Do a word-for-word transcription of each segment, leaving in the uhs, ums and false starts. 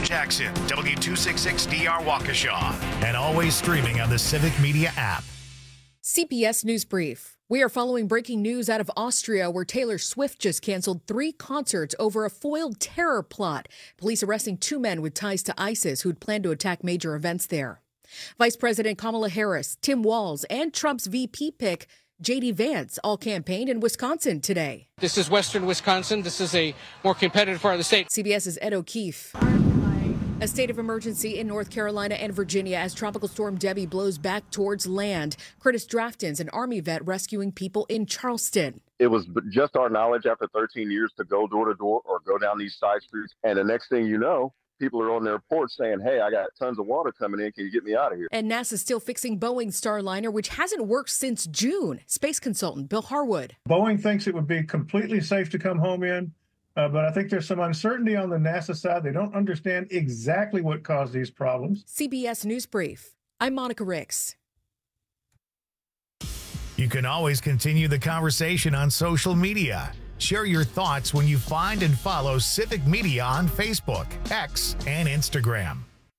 Jackson, W two sixty-six D R Waukesha, and always streaming on the Civic Media app. C B S News Brief. We are following breaking news out of Austria, where Taylor Swift just canceled three concerts over a foiled terror plot. Police arresting two men with ties to ISIS who'd planned to attack major events there. Vice President Kamala Harris, Tim Walz, and Trump's V P pick, J D Vance, all campaigned in Wisconsin today. This is western Wisconsin. This is a more competitive part of the state. CBS's Ed O'Keefe. A state of emergency in North Carolina and Virginia as Tropical Storm Debbie blows back towards land. Curtis Drafton's an Army vet rescuing people in Charleston. It was just our knowledge after thirteen years to go door to door or go down these side streets. And the next thing you know, people are on their porch saying, hey, I got tons of water coming in. Can you get me out of here? And NASA's still fixing Boeing's Starliner, which hasn't worked since June. Space consultant Bill Harwood. Boeing thinks it would be completely safe to come home in. Uh, but I think there's some uncertainty on the NASA side. They don't understand exactly what caused these problems. C B S News Brief. I'm Monica Ricks. You can always continue the conversation on social media. Share your thoughts when you find and follow Civic Media on Facebook, X, and Instagram.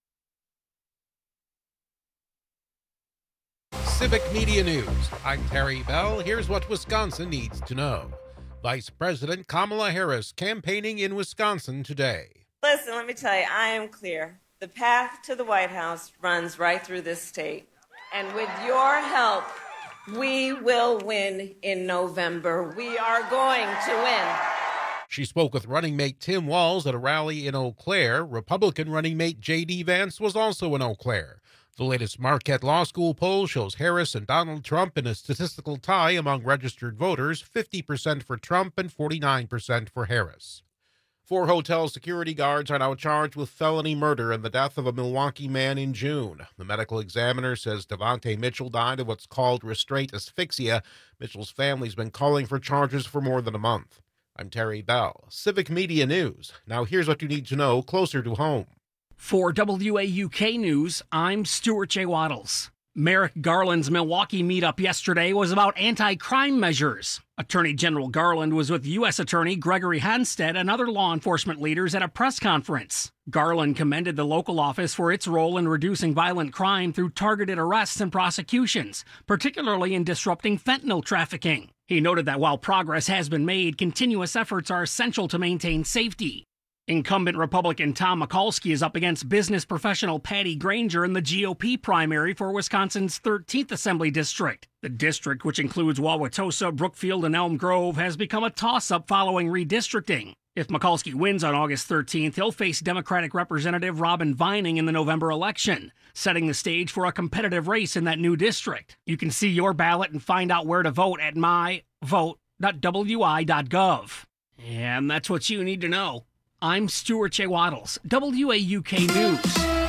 Civic Media News. I'm Terry Bell. Here's what Wisconsin needs to know. Vice President Kamala Harris campaigning in Wisconsin today. Listen, let me tell you, I am clear. The path to the White House runs right through this state. And with your help, we will win in November. We are going to win. She spoke with running mate Tim Walz at a rally in Eau Claire. Republican running mate J D Vance was also in Eau Claire. The latest Marquette Law School poll shows Harris and Donald Trump in a statistical tie among registered voters, fifty percent for Trump and forty-nine percent for Harris. Four hotel security guards are now charged with felony murder in the death of a Milwaukee man in June. The medical examiner says Devontae Mitchell died of what's called restraint asphyxia. Mitchell's family's been calling for charges for more than a month. I'm Terry Bell, Civic Media News. Now here's what you need to know closer to home. For W A U K News, I'm Stuart J. Waddles. Merrick Garland's Milwaukee meetup yesterday was about anti-crime measures. Attorney General Garland was with U S Attorney Gregory Hanstead and other law enforcement leaders at a press conference. Garland commended the local office for its role in reducing violent crime through targeted arrests and prosecutions, particularly in disrupting fentanyl trafficking. He noted that while progress has been made, continuous efforts are essential to maintain safety. Incumbent Republican Tom Mikulski is up against business professional Patty Granger in the G O P primary for Wisconsin's thirteenth Assembly District. The district, which includes Wauwatosa, Brookfield, and Elm Grove, has become a toss-up following redistricting. If Mikulski wins on August thirteenth, he'll face Democratic Representative Robin Vining in the November election, setting the stage for a competitive race in that new district. You can see your ballot and find out where to vote at my vote dot w i dot gov. And that's what you need to know. I'm Stuart J. Waddles, W A U K News.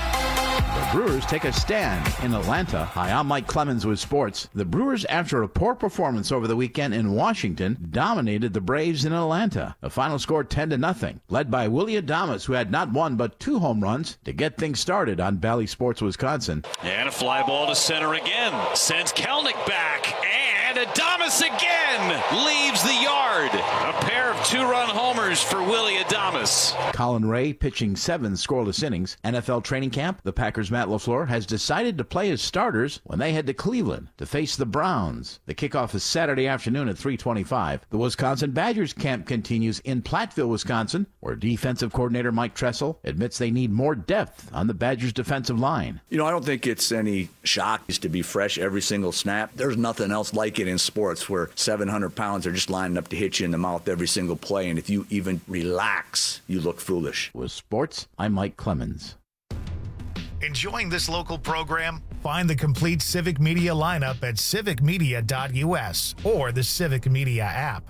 The Brewers take a stand in Atlanta. Hi, I'm Mike Clemens with sports. The Brewers, after a poor performance over the weekend in Washington, dominated the Braves in Atlanta. The final score ten to nothing, led by Willie Adames, who had not one but two home runs to get things started on Bally Sports Wisconsin. And a fly ball to center again. Sends Kelnick back. And Adames again leaves the yard. A pair of two-run homers for Willie Adames. Colin Ray pitching seven scoreless innings. N F L training camp, the Packers' Matt LaFleur has decided to play his starters when they head to Cleveland to face the Browns. The kickoff is Saturday afternoon at three twenty-five. The Wisconsin Badgers camp continues in Platteville, Wisconsin, where defensive coordinator Mike Tressel admits they need more depth on the Badgers' defensive line. You know, I don't think it's any shock to be fresh every single snap. There's nothing else like it in sports where seven hundred pounds are just lining up to hit you in the mouth every single play, and if you even relax, you look foolish. With sports, I'm Mike Clemens. Enjoying this local program? Find the complete Civic Media lineup at civic media dot u s or the Civic Media app.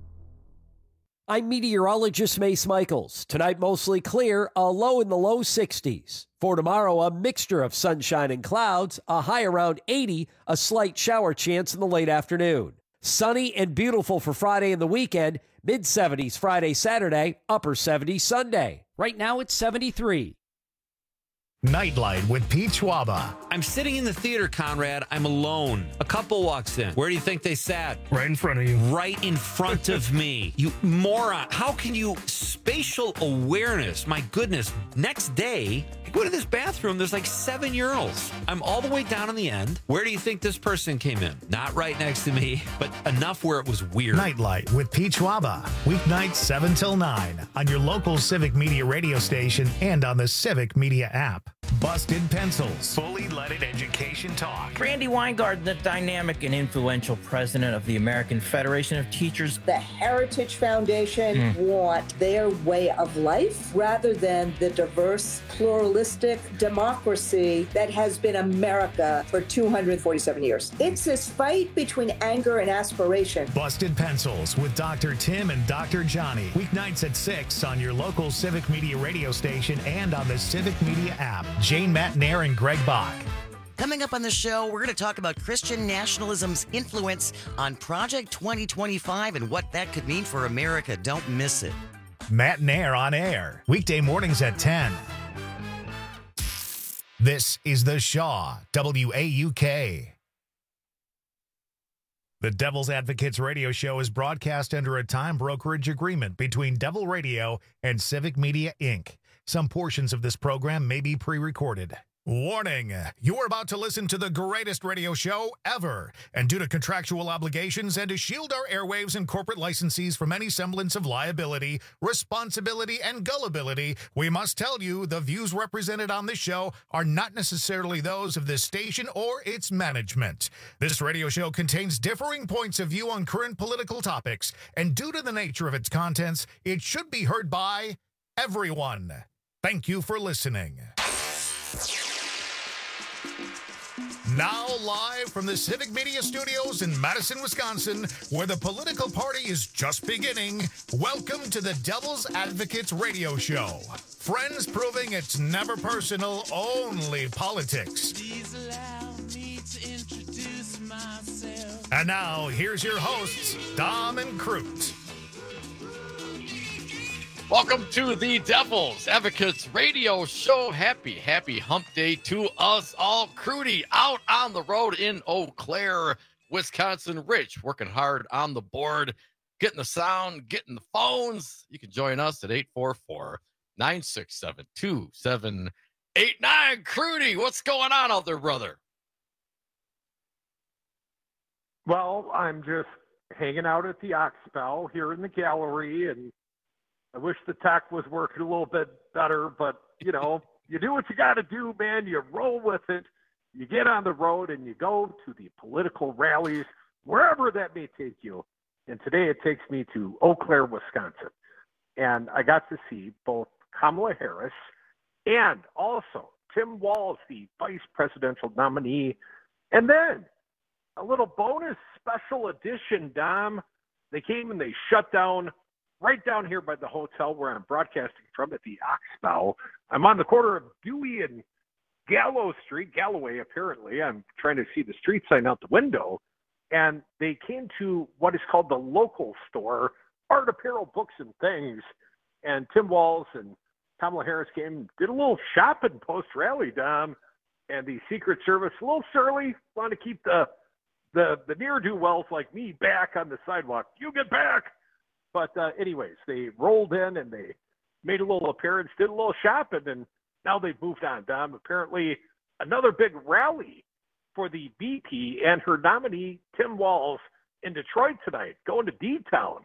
I'm meteorologist Mace Michaels. Tonight, mostly clear, a low in the low sixties. For tomorrow, a mixture of sunshine and clouds, a high around eighty, a slight shower chance in the late afternoon. Sunny and beautiful for Friday and the weekend, mid seventies Friday, Saturday, upper seventies Sunday. Right now, it's seventy-three. Nightlight with Pete Schwaba. I'm sitting in the theater, Conrad. I'm alone. A couple walks in. Where do you think they sat? Right in front of you. Right in front of me. You moron. How can you... Spatial awareness. My goodness. Next day, I go to this bathroom. There's like seven urinals. I'm all the way down in the end. Where do you think this person came in? Not right next to me, but enough where it was weird. Nightlight with Pete Schwaba. Weeknights seven till nine on your local Civic Media radio station and on the Civic Media app. Busted Pencils. Fully leaded education talk. Randy Weingarten, the dynamic and influential president of the American Federation of Teachers. The Heritage Foundation mm. want their way of life rather than the diverse, pluralistic democracy that has been America for two hundred forty-seven years. It's this fight between anger and aspiration. Busted Pencils with Doctor Tim and Doctor Johnny. Weeknights at six on your local Civic Media radio station and on the Civic Media app. Jane Matnair and Greg Bach. Coming up on the show, we're going to talk about Christian nationalism's influence on Project twenty twenty-five and what that could mean for America. Don't miss it. Matnair on air, weekday mornings at ten. This is The Shaw, W A U K. The Devil's Advocates radio show is broadcast under a time brokerage agreement between Devil Radio and Civic Media, Incorporated. Some portions of this program may be pre-recorded. Warning, you're about to listen to the greatest radio show ever. And due to contractual obligations and to shield our airwaves and corporate licensees from any semblance of liability, responsibility, and gullibility, we must tell you the views represented on this show are not necessarily those of this station or its management. This radio show contains differing points of view on current political topics, and due to the nature of its contents, it should be heard by everyone. Thank you for listening. Now live from the Civic Media Studios in Madison, Wisconsin, where the political party is just beginning, welcome to the Devil's Advocates radio show. Friends proving it's never personal, only politics. Please allow me to introduce myself. And now, here's your hosts, Dom and Crute. Welcome to the Devil's Advocates radio show. Happy, happy hump day to us all. Crudy out on the road in Eau Claire, Wisconsin. Rich working hard on the board, getting the sound, getting the phones. You can join us at eight four four, nine six seven, two seven eight nine. Crudy, what's going on out there, brother? Well, I'm just hanging out at the Oxbow here in the gallery, and I wish the tech was working a little bit better, but, you know, you do what you got to do, man. You roll with it. You get on the road and you go to the political rallies, wherever that may take you. And today it takes me to Eau Claire, Wisconsin. And I got to see both Kamala Harris and also Tim Walz, the vice presidential nominee. And then a little bonus special edition, Dom. They came and they shut down right down here by the hotel where I'm broadcasting from at the Oxbow. I'm on the corner of Dewey and Gallow Street, Galloway, apparently. I'm trying to see the street sign out the window. And they came to what is called the local store, art, apparel, books, and things. And Tim Walz and Kamala Harris came and did a little shopping post-rally, Dom. And the Secret Service, a little surly, want to keep the, the, the ne'er-do-wells like me back on the sidewalk. You get back! But uh, anyways, they rolled in and they made a little appearance, did a little shopping, and now they've moved on, Dom. Apparently, another big rally for the V P and her nominee, Tim Walz, in Detroit tonight, going to D-Town.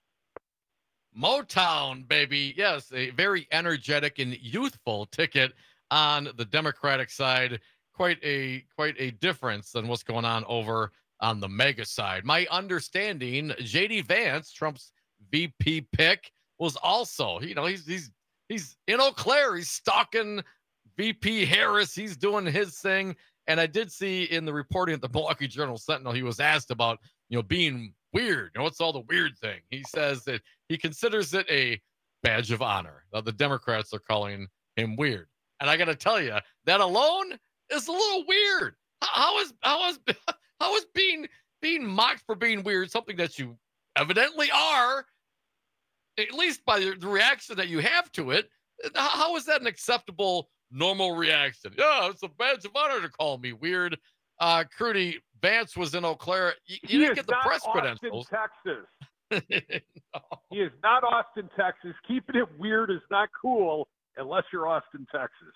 Motown, baby. Yes, a very energetic and youthful ticket on the Democratic side. Quite a quite a difference than what's going on over on the MAGA side. My understanding, J D Vance, Trump's V P pick, was also, you know, he's he's he's in Eau Claire. He's stalking V P Harris. He's doing his thing. And I did see in the reporting at the Milwaukee Journal Sentinel, he was asked about, you know, being weird. You know, what's all the weird thing? He says that he considers it a badge of honor. Now, the Democrats are calling him weird. And I got to tell you, that alone is a little weird. How is how is how is being being mocked for being weird something that you evidently are, at least by the reaction that you have to it? How is that an acceptable normal reaction. Yeah, it's a badge of honor to call me weird. Uh, Crudy, Vance was in Eau Claire. You, you didn't get the press Austin, credentials. Texas. No. He is not Austin, Texas. Keeping it weird is not cool unless you're Austin, Texas.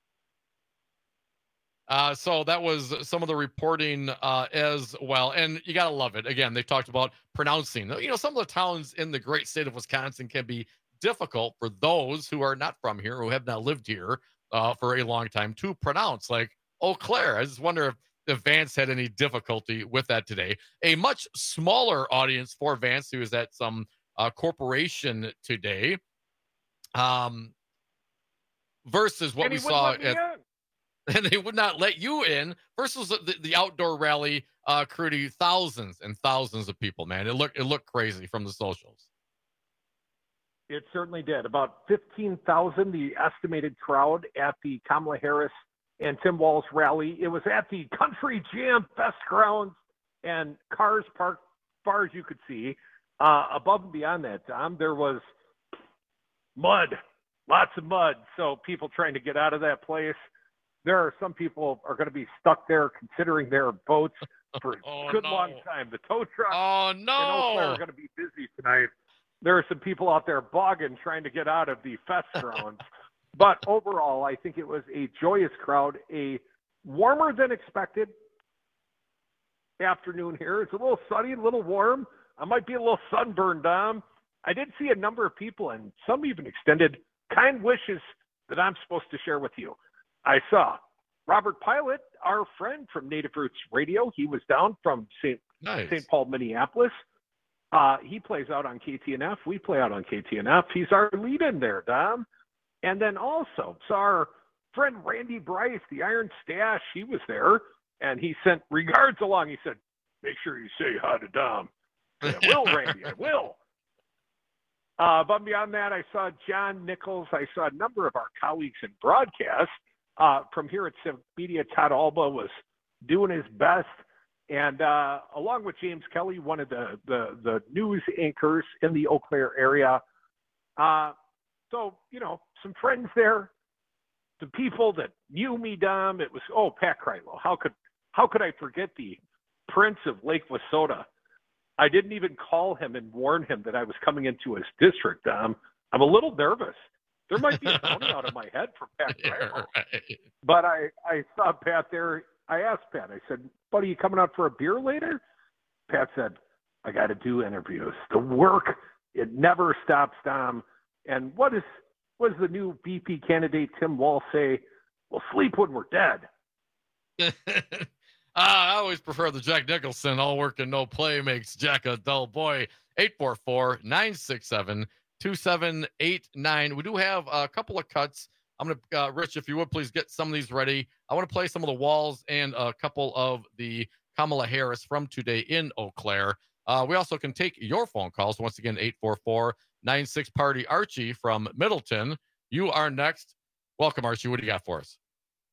Uh, so that was some of the reporting uh, as well. And you got to love it. Again, they talked about pronouncing. You know, some of the towns in the great state of Wisconsin can be difficult for those who are not from here, who have not lived here uh, for a long time to pronounce, like Eau Claire. I just wonder if, if Vance had any difficulty with that today. A much smaller audience for Vance, who is at some uh, corporation today, um, versus what and we he wouldn't saw let me at. in. And they would not let you in versus the, the outdoor rally, uh, Crudy, thousands and thousands of people, man. It looked, it looked crazy from the socials. It certainly did. About fifteen thousand, the estimated crowd at the Kamala Harris and Tim Walz rally. It was at the Country Jam Fest grounds, and cars parked far as you could see. Uh, above and beyond that, Tom, there was mud, lots of mud. So people trying to get out of that place. There are some people are going to be stuck there considering their boats for oh, a good no. long time. The tow trucks oh, in no. Eau Claire are going to be busy tonight. There are some people out there bogging trying to get out of the fest grounds. But overall, I think it was a joyous crowd, a warmer than expected afternoon here. It's a little sunny, a little warm. I might be a little sunburned, Dom. I did see a number of people, and some even extended kind wishes that I'm supposed to share with you. I saw Robert Pilot, our friend from Native Roots Radio. He was down from Saint Nice. Saint Paul, Minneapolis. Uh, he plays out on K T N F. We play out on K T N F. He's our lead in there, Dom. And then also saw our friend Randy Bryce, the Iron Stash. He was there, and he sent regards along. He said, make sure you say hi to Dom. I said, I will, Randy, I will. Uh, but beyond that, I saw John Nichols. I saw a number of our colleagues in broadcast. Uh, from here at Civic Media, Todd Alba was doing his best. And uh, along with James Kelly, one of the, the, the news anchors in the Eau Claire area. Uh, so, you know, some friends there, some people that knew me, Dom. It was, oh, Pat Kreitlow. How could, how could I forget the Prince of Lake Wissota? I didn't even call him and warn him that I was coming into his district, Dom. I'm a little nervous. There might be a pony out of my head from Pat Kreitlow. Right. But I, I saw Pat there. I asked Pat, I said, buddy, you coming out for a beer later? Pat said, I got to do interviews. The work, it never stops, Dom. And what is what does the new B P candidate Tim Walz say? We'll sleep when we're dead. uh, I always prefer the Jack Nicholson, all work and no play makes Jack a dull boy. eight four four, nine six seven, two seven eight nine. We do have a couple of cuts. I'm going to, uh, Rich, if you would please get some of these ready. I want to play some of the Walz and a couple of the Kamala Harris from today in Eau Claire. Uh, we also can take your phone calls. Once again, eight four four, nine six Party. Archie from Middleton, you are next. Welcome, Archie. What do you got for us?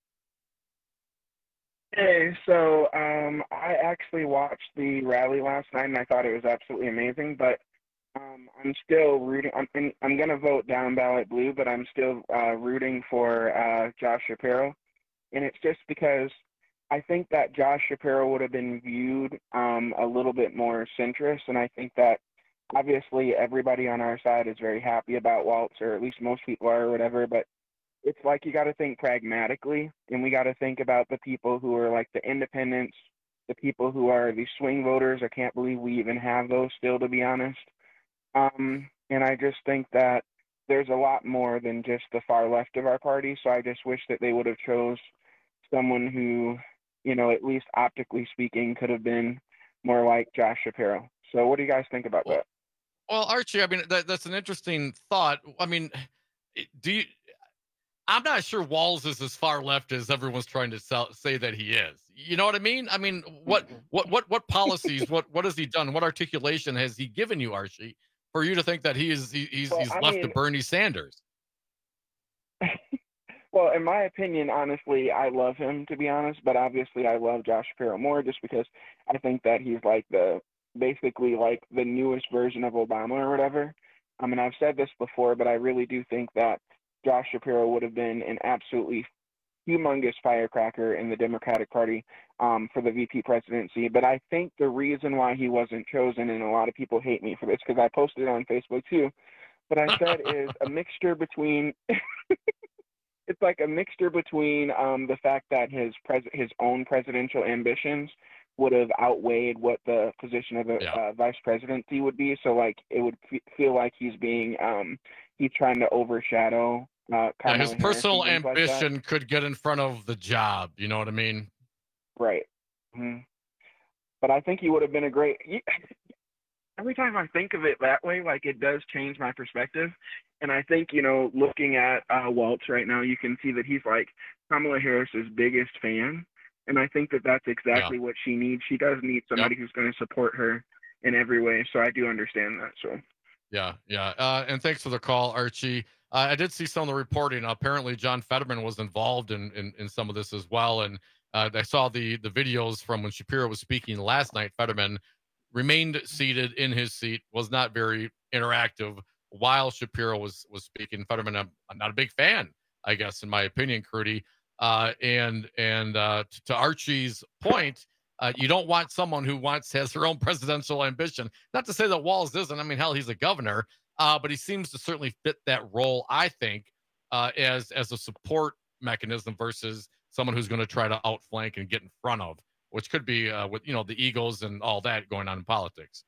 Hey, so um, I actually watched the rally last night, and I thought it was absolutely amazing, but Um, I'm still rooting. I'm, I'm going to vote down ballot blue, but I'm still uh, rooting for uh, Josh Shapiro. And it's just because I think that Josh Shapiro would have been viewed um, a little bit more centrist. And I think that obviously everybody on our side is very happy about Walz, or at least most people are, or whatever. But it's like you got to think pragmatically, and we got to think about the people who are like the independents, the people who are the swing voters. I can't believe we even have those still, to be honest. Um, and I just think that there's a lot more than just the far left of our party. So I just wish that they would have chose someone who, you know, at least optically speaking, could have been more like Josh Shapiro. So what do you guys think about that? Well, Archie, I mean, that, that's an interesting thought. I mean, do you, I'm not sure Walz is as far left as everyone's trying to sell, say that he is. You know what I mean? I mean, what, what, what, what policies, what, what has he done? What articulation has he given you, Archie, for you to think that he is he, he's well, he's I left mean, to Bernie Sanders? Well, in my opinion, honestly, I love him, to be honest, but obviously I love Josh Shapiro more just because I think that he's like the basically like the newest version of Obama or whatever. I mean, I've said this before, but I really do think that Josh Shapiro would have been an absolutely humongous firecracker in the Democratic Party um, for the V P presidency. But I think the reason why he wasn't chosen, and a lot of people hate me for this because I posted it on Facebook too, but I said is a mixture between it's like a mixture between um, the fact that his pres- his own presidential ambitions would have outweighed what the position of the yeah. uh, vice presidency would be. So like it would f- feel like he's being um, he's trying to overshadow. Uh, yeah, his personal Harris, ambition like could get in front of the job. You know what I mean? Right. Mm-hmm. But I think he would have been a great. He, every time I think of it that way, like it does change my perspective. And I think, you know, looking at uh, Waltz right now, you can see that he's like Kamala Harris's biggest fan. And I think that that's exactly yeah. what she needs. She does need somebody yep. who's going to support her in every way. So I do understand that. So. Yeah, yeah. Uh, and thanks for the call, Archie. Uh, I did see some of the reporting. Apparently, John Fetterman was involved in, in, in some of this as well. And uh, I saw the the videos from when Shapiro was speaking last night. Fetterman remained seated in his seat, was not very interactive while Shapiro was was speaking. Fetterman, I'm, I'm not a big fan, I guess, in my opinion, Crudy. Uh, and and uh, to, to Archie's point, uh, you don't want someone who wants has their own presidential ambition. Not to say that Walz isn't. I mean, hell, he's a governor. Uh, but he seems to certainly fit that role, I think, uh, as as a support mechanism versus someone who's going to try to outflank and get in front of, which could be uh, with, you know, the egos and all that going on in politics.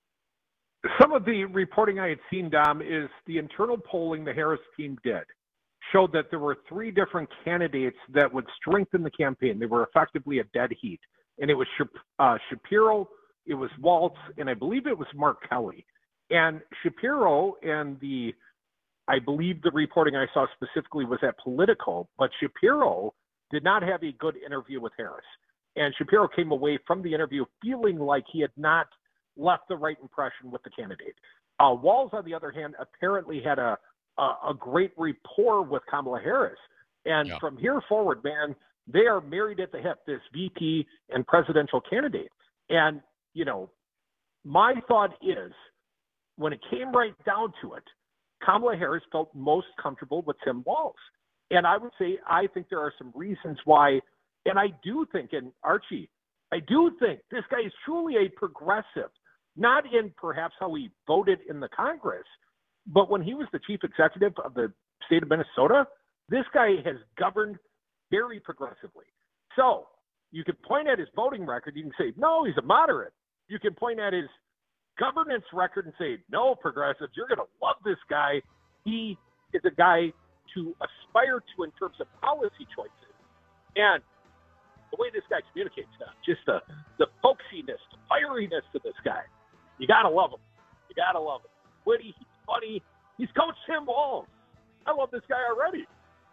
Some of the reporting I had seen, Dom, is the internal polling the Harris team did showed that there were three different candidates that would strengthen the campaign. They were effectively a dead heat. And it was uh, Shapiro, it was Waltz, and I believe it was Mark Kelly. And Shapiro and the, I believe the reporting I saw specifically was at Politico, but Shapiro did not have a good interview with Harris. And Shapiro came away from the interview feeling like he had not left the right impression with the candidate. Uh, Walz, on the other hand, apparently had a, a, a great rapport with Kamala Harris. And yeah. from here forward, man, they are married at the hip, this V P and presidential candidate. And, you know, my thought is, when it came right down to it, Kamala Harris felt most comfortable with Tim Walz. And I would say I think there are some reasons why, and I do think, and Archie, I do think this guy is truly a progressive, not in perhaps how he voted in the Congress, but when he was the chief executive of the state of Minnesota, this guy has governed very progressively. So you can point at his voting record, you can say, no, he's a moderate. You can point at his governance record and say, no, progressives, you're going to love this guy. He is a guy to aspire to in terms of policy choices. And the way this guy communicates now, just the, the folksiness, the fieriness to this guy, you got to love him. You got to love him. Witty, he's funny. He's Coach Tim Walz. I love this guy already.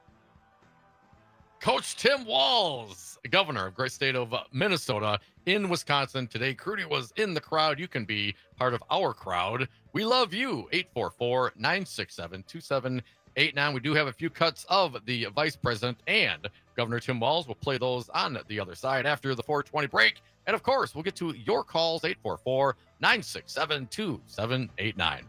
Coach Tim Walz, governor of great state of Minnesota in Wisconsin today. Crudy was in the crowd. You can be part of our crowd. We love you. eight four four, nine six seven, two seven eight nine. We do have a few cuts of the vice president and Governor Tim Walz. We'll play those on the other side after the four twenty break. And of course, we'll get to your calls, eight four four, nine six seven, two seven eight nine.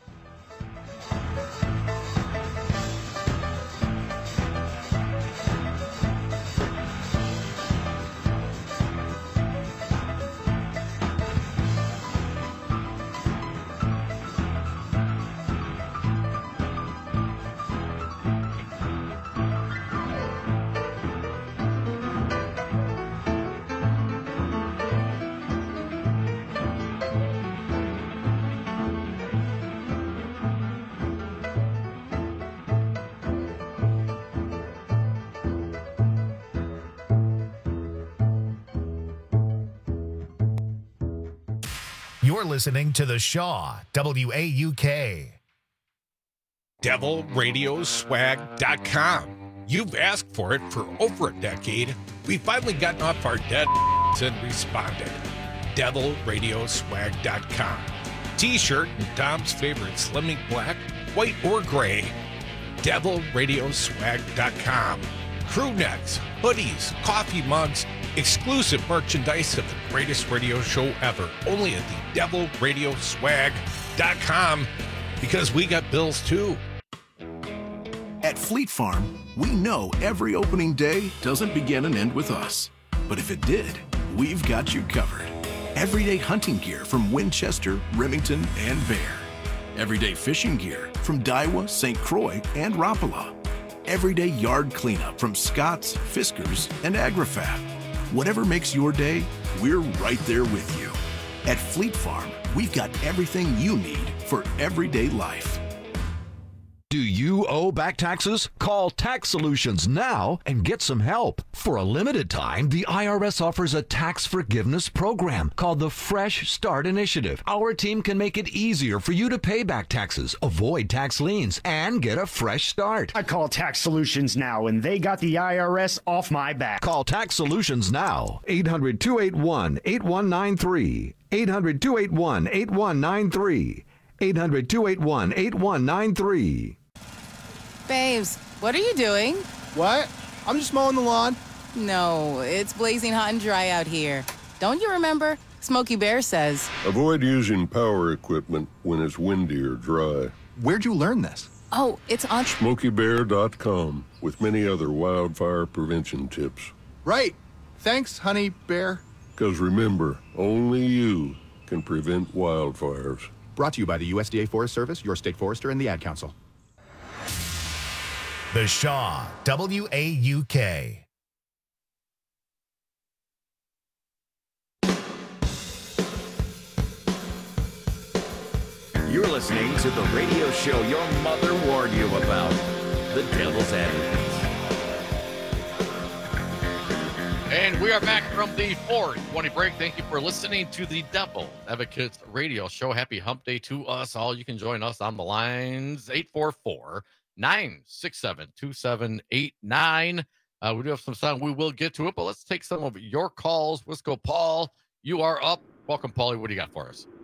You're listening to The Shaw, W A U K. devil radio swag dot com. You've asked for it for over a decade. We've finally gotten off our dead and responded. devil radio swag dot com. T-shirt in Dom's favorite Slimming black, white, or gray. devil radio swag dot com. Crew necks, hoodies, coffee mugs, exclusive merchandise of the greatest radio show ever. Only at the devil radio swag dot com, because we got bills too. At At Fleet Farm, we know every opening day doesn't begin and end with us. But if it did, we've got you covered. Everyday hunting gear from Winchester, Remington, and Bear. Everyday fishing gear from Daiwa, Saint Croix, and Rapala. Everyday yard cleanup from Scott's, Fiskars, and AgriFab. Whatever makes your day, we're right there with you. At Fleet Farm, we've got everything you need for everyday life. Do you owe back taxes? Call Tax Solutions now and get some help. For a limited time, the I R S offers a tax forgiveness program called the Fresh Start Initiative. Our team can make it easier for you to pay back taxes, avoid tax liens, and get a fresh start. I call Tax Solutions now, and they got the I R S off my back. Call Tax Solutions now. eight hundred, two eight one, eight one nine three. eight hundred, two eight one, eight one nine three. eight hundred, two eight one, eight one nine three. Babes, what are you doing? What? I'm just mowing the lawn. No, it's blazing hot and dry out here. Don't you remember? Smokey Bear says. Avoid using power equipment when it's windy or dry. Where'd you learn this? Oh, it's on Smokey Bear dot com with many other wildfire prevention tips. Right. Thanks, honey bear. Because remember, only you can prevent wildfires. Brought to you by the U S D A Forest Service, your state forester, and the Ad Council. The Shaw, W A U K. You're listening to the radio show your mother warned you about, The Devil's Advocate. And we are back from the four twenty break. Thank you for listening to the Devil Advocates radio show. Happy hump day to us all. You can join us on the lines eight four four, nine six seven, two seven eight nine. Uh, we do have some time. We will get to it, but let's take some of your calls. Let's go, Paul. You are up. Welcome, Paulie. What do you got for us?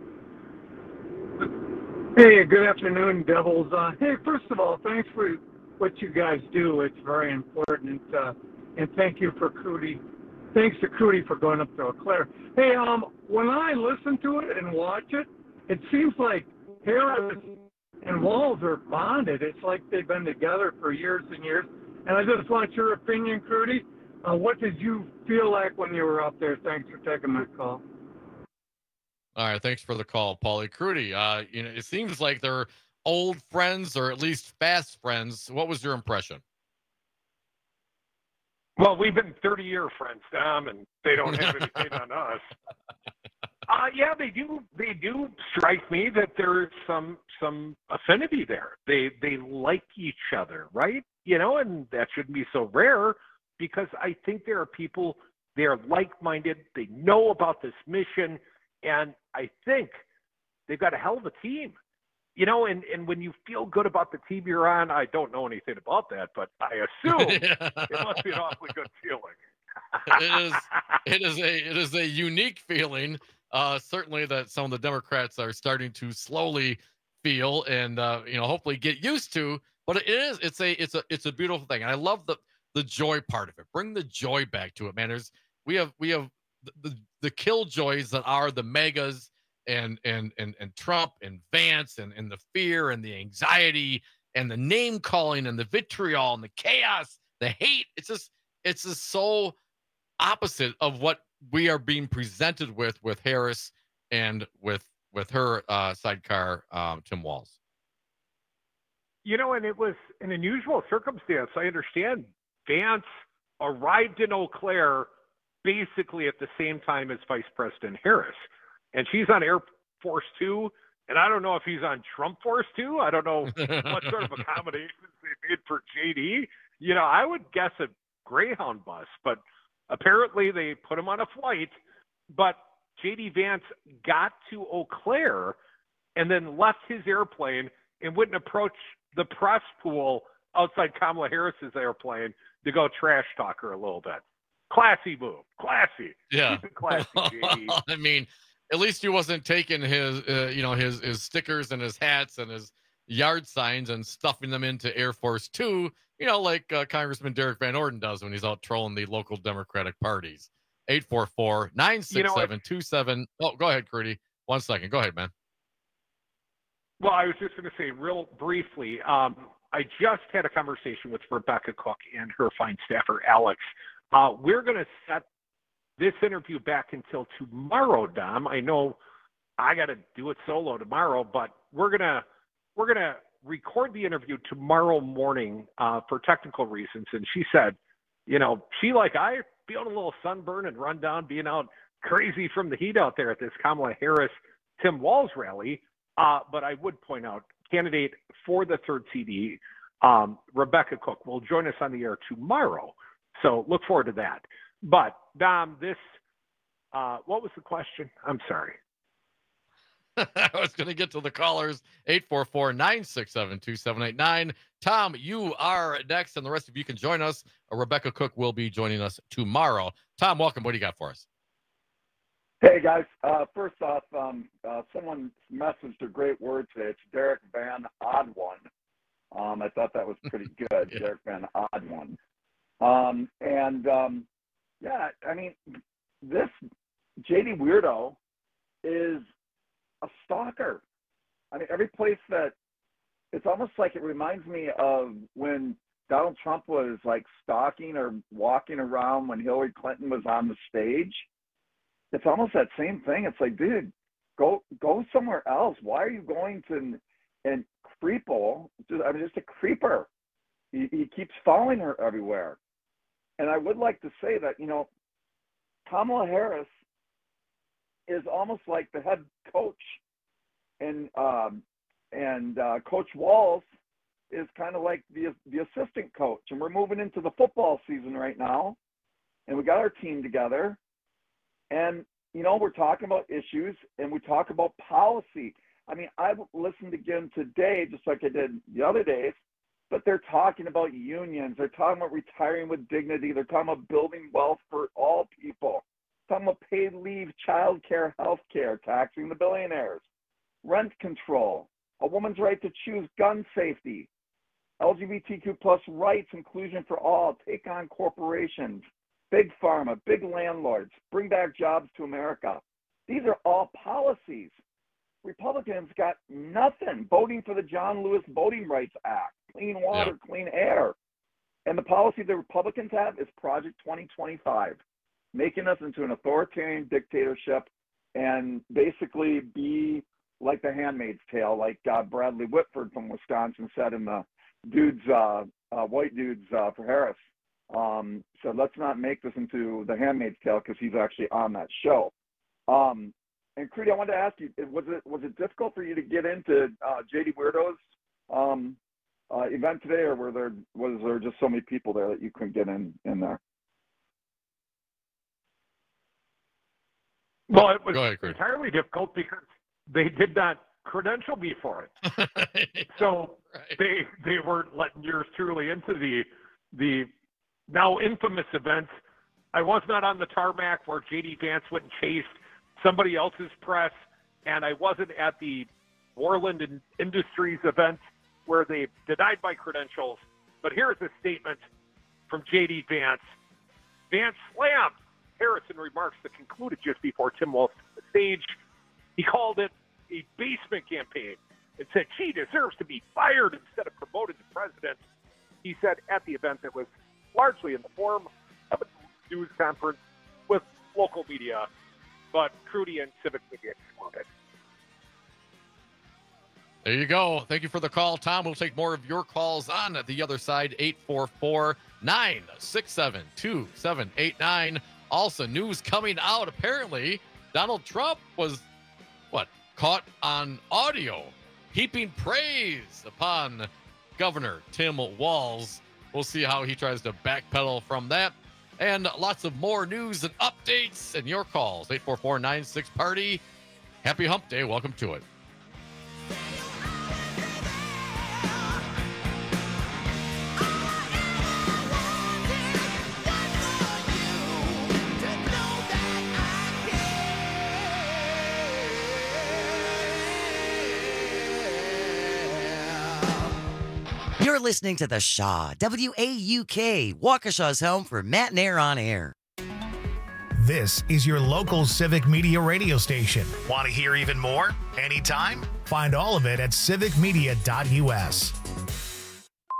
Hey, good afternoon, Devils. Uh, hey, first of all, thanks for what you guys do. It's very important. Uh, and thank you for Cootie. Thanks to Cootie for going up to Eau Claire. Hey, um, when I listen to it and watch it, it seems like Harris and Walls are bonded. It's like they've been together for years and years. And I just want your opinion, Cootie. Uh, what did you feel like when you were up there? Thanks for taking my call. All right, thanks for the call, Paulie. Crudy, uh, you know, it seems like they're old friends or at least fast friends. What was your impression? Well, we've been thirty-year friends, Tom, and they don't have anything on us. Uh, yeah, they do. They do strike me that there's some some affinity there. They they like each other, right? You know, and that shouldn't be so rare because I think there are people, they're like-minded. They know about this mission, and I think they've got a hell of a team. You know, and, and when you feel good about the team you're on, I don't know anything about that, but I assume yeah. It must be an awfully good feeling. it is. It is a. It is a unique feeling. Uh, certainly that some of the Democrats are starting to slowly feel and uh, you know, hopefully get used to. But it is. It's a. It's a. It's a beautiful thing, and I love the the joy part of it. Bring the joy back to it, man. There's we have we have the the, the killjoys that are the megas. And, and and and Trump and Vance and, and the fear and the anxiety and the name calling and the vitriol and the chaos, the hate. It's just it's just so opposite of what we are being presented with with Harris and with with her uh, sidecar um, Tim Walz. You know, and it was an unusual circumstance. I understand Vance arrived in Eau Claire basically at the same time as Vice President Harris. And she's on Air Force Two, and I don't know if he's on Trump Force Two. I don't know what sort of accommodations they made for J D. You know, I would guess a Greyhound bus, but apparently they put him on a flight. But J D Vance got to Eau Claire and then left his airplane and wouldn't approach the press pool outside Kamala Harris's airplane to go trash talk her a little bit. Classy move. Classy. Yeah. Keep it classy, J D. I mean, at least he wasn't taking his, uh, you know, his his stickers and his hats and his yard signs and stuffing them into Air Force Two, you know, like uh, Congressman Derek Van Orden does when he's out trolling the local Democratic parties. eight four four, nine six seven, two seven. Oh, go ahead, Crudy. One second. Go ahead, man. Well, I was just going to say real briefly, um, I just had a conversation with Rebecca Cook and her fine staffer, Alex. Uh, we're going to set this interview back until tomorrow, Dom. I know I got to do it solo tomorrow, but we're going to we're going to record the interview tomorrow morning uh, for technical reasons. And she said, you know, she, like I, feeling a little sunburn and run down, being out crazy from the heat out there at this Kamala Harris, Tim Walz rally. Uh, but I would point out, candidate for the third C D, um, Rebecca Cook, will join us on the air tomorrow. So look forward to that. But, Dom, this, uh, what was the question? I'm sorry. I was going to get to the callers, eight four four, nine six seven, two seven eight nine. Tom, you are next, and the rest of you can join us. Uh, Rebecca Cook will be joining us tomorrow. Tom, welcome. What do you got for us? Hey, guys. Uh, first off, um, uh, someone messaged a great word today. It's Derek Van Oddone. Um, I thought that was pretty good, yeah. Derek Van Oddone. Um, and, um, yeah, I mean, this J D weirdo is a stalker. I mean, every place that, it's almost like it reminds me of when Donald Trump was like stalking or walking around when Hillary Clinton was on the stage. It's almost that same thing. It's like, dude, go go somewhere else. Why are you going to and creeple? I mean, just a creeper. He, he keeps following her everywhere. And I would like to say that, you know, Kamala Harris is almost like the head coach, and um, and uh, Coach Walz is kind of like the the assistant coach. And we're moving into the football season right now, and we got our team together, and you know we're talking about issues and we talk about policy. I mean, I've listened again today, just like I did the other days, but they're talking about unions. They're talking about retiring with dignity. They're talking about building wealth for all people. Talking about paid leave, child care, health care, taxing the billionaires, rent control, a woman's right to choose gun safety, L G B T Q plus rights, inclusion for all, take on corporations, big pharma, big landlords, bring back jobs to America. These are all policies. Republicans got nothing voting for the John Lewis Voting Rights Act, clean water, yeah. clean air. And the policy the Republicans have is Project twenty twenty-five. Making us into an authoritarian dictatorship and basically be like the Handmaid's Tale, like uh, Bradley Whitford from Wisconsin said in the dudes, uh, uh, white dudes uh, for Harris. Um, so let's not make this into the Handmaid's Tale because he's actually on that show. Um, and Crudy, I wanted to ask you, was it was it difficult for you to get into uh, J D Weirdo's um, uh, event today, or were there was there just so many people there that you couldn't get in in there? Well, it was ahead, entirely difficult because they did not credential me for it. yeah, so right. they they weren't letting yours truly into the the now infamous event. I was not on the tarmac where J D Vance went and chased somebody else's press, and I wasn't at the Warland Industries event where they denied my credentials. But here's a statement from J D Vance. Vance slammed Harrison remarks that concluded just before Tim Walz took the stage. He called it a basement campaign and said she deserves to be fired instead of promoted to president. He said at the event that was largely in the form of a news conference with local media, but Crudy and Civic Media exploded. There you go. Thank you for the call, Tom. We'll take more of your calls on the other side, eight four four, nine six seven, two seven eight nine. Also, news coming out. Apparently, Donald Trump was, what, caught on audio, heaping praise upon Governor Tim Walz. We'll see how he tries to backpedal from that. And lots of more news and updates and your calls. eight four four, nine six, party. Happy hump day. Welcome to it. You're listening to The Shaw, W A U K, Waukesha's home for Matt and Air on Air. This is your local Civic Media radio station. Want to hear even more? Anytime? Find all of it at civic media dot U S.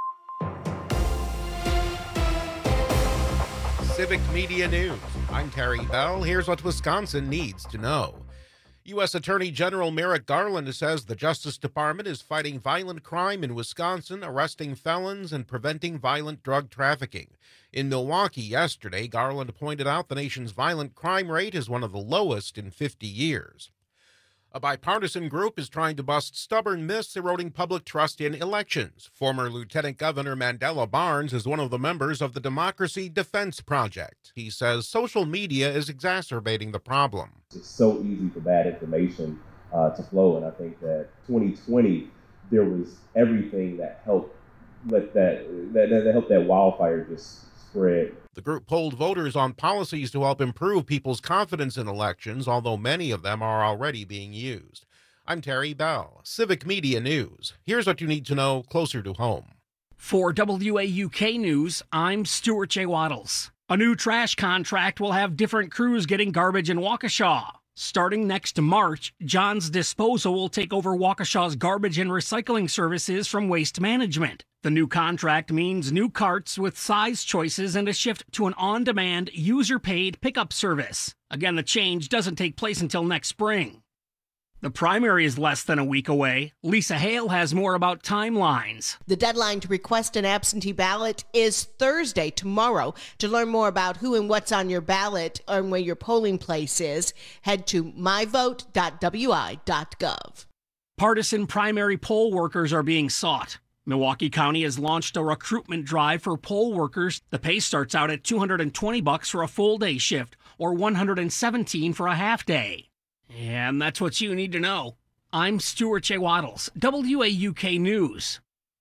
Civic Media News. I'm Terry Bell. Here's what Wisconsin needs to know. U S Attorney General Merrick Garland says the Justice Department is fighting violent crime in Wisconsin, arresting felons, and preventing violent drug trafficking. In Milwaukee yesterday, Garland pointed out the nation's violent crime rate is one of the lowest in fifty years. A bipartisan group is trying to bust stubborn myths eroding public trust in elections. Former Lieutenant Governor Mandela Barnes is one of the members of the Democracy Defense Project. He says social media is exacerbating the problem. It's so easy for bad information uh, to flow, and I think that twenty twenty, there was everything that helped let that, that, that helped that wildfire just spread. The group polled voters on policies to help improve people's confidence in elections, although many of them are already being used. I'm Terry Bell, Civic Media News. Here's what you need to know closer to home. For W A U K News, I'm Stuart J. Waddles. A new trash contract will have different crews getting garbage in Waukesha. Starting next March, John's Disposal will take over Waukesha's garbage and recycling services from Waste Management. The new contract means new carts with size choices and a shift to an on-demand, user-paid pickup service. Again, the change doesn't take place until next spring. The primary is less than a week away. Lisa Hale has more about timelines. The deadline to request an absentee ballot is Thursday, tomorrow. To learn more about who and what's on your ballot and where your polling place is, head to my vote dot w i dot gov. Partisan primary poll workers are being sought. Milwaukee County has launched a recruitment drive for poll workers. The pay starts out at two hundred twenty bucks for a full day shift or one hundred seventeen for a half day. And that's what you need to know. I'm Stuart J. Waddles, W A U K News.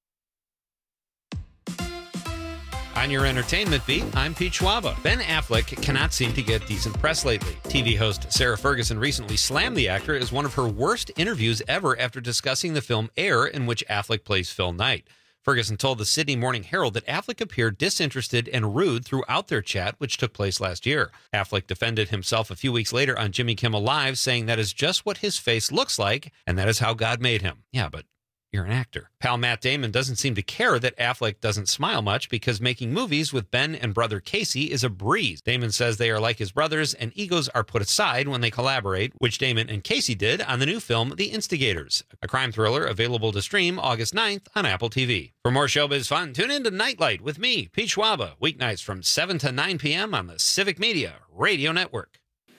On your entertainment beat, I'm Pete Schwaba. Ben Affleck cannot seem to get decent press lately. T V host Sarah Ferguson recently slammed the actor as one of her worst interviews ever after discussing the film Air, in which Affleck plays Phil Knight. Ferguson told the Sydney Morning Herald that Affleck appeared disinterested and rude throughout their chat, which took place last year. Affleck defended himself a few weeks later on Jimmy Kimmel Live, saying that is just what his face looks like, and that is how God made him. Yeah, but you're an actor. Pal Matt Damon doesn't seem to care that Affleck doesn't smile much because making movies with Ben and brother Casey is a breeze. Damon says they are like his brothers and egos are put aside when they collaborate, which Damon and Casey did on the new film The Instigators, a crime thriller available to stream August ninth on Apple T V. For more showbiz fun, tune in to Nightlight with me, Pete Schwaba, weeknights from seven to nine p.m. on the Civic Media Radio Network.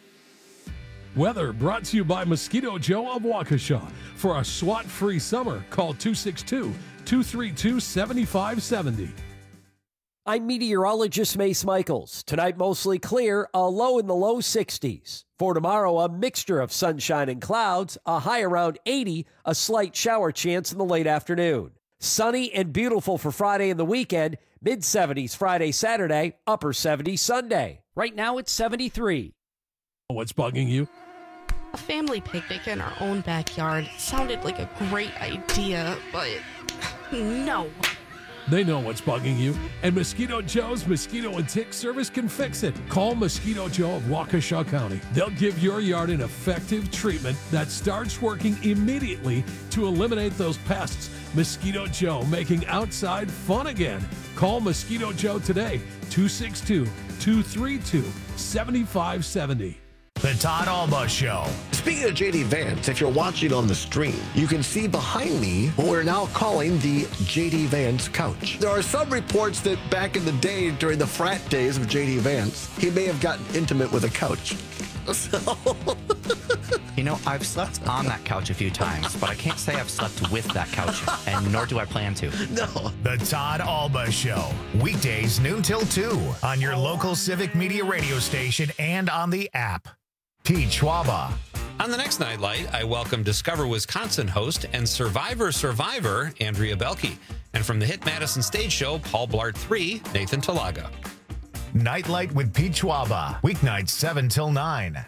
Weather brought to you by Mosquito Joe of Waukesha. For a SWAT-free summer, call two six two, two three two, seven five seven zero. I'm meteorologist Mace Michaels. Tonight, mostly clear, a low in the low sixties. For tomorrow, a mixture of sunshine and clouds, a high around eighty, a slight shower chance in the late afternoon. Sunny and beautiful for Friday and the weekend, mid seventies Friday, Saturday, upper seventies Sunday. Right now, it's seventy-three. What's bugging you? A family picnic in our own backyard sounded like a great idea, but no. They know what's bugging you, and Mosquito Joe's Mosquito and Tick Service can fix it. Call Mosquito Joe of Waukesha County. They'll give your yard an effective treatment that starts working immediately to eliminate those pests. Mosquito Joe, making outside fun again. Call Mosquito Joe today, two six two, two three two, seven five seven zero. The Todd Alba Show. Speaking of J D Vance, if you're watching on the stream, you can see behind me what we're now calling the J D Vance couch. There are some reports that back in the day, during the frat days of J D Vance, he may have gotten intimate with a couch. So... You know, I've slept on that couch a few times, but I can't say I've slept with that couch, and nor do I plan to. No. The Todd Alba Show. Weekdays noon till two on your local Civic Media radio station and on the app. Pete Schwaba. On the next Nightlight, I welcome Discover Wisconsin host and Survivor Survivor, Andrea Belke. And from the hit Madison Stage Show, Paul Blart three, Nathan Talaga. Nightlight with Pete Schwaba. Weeknights seven till nine.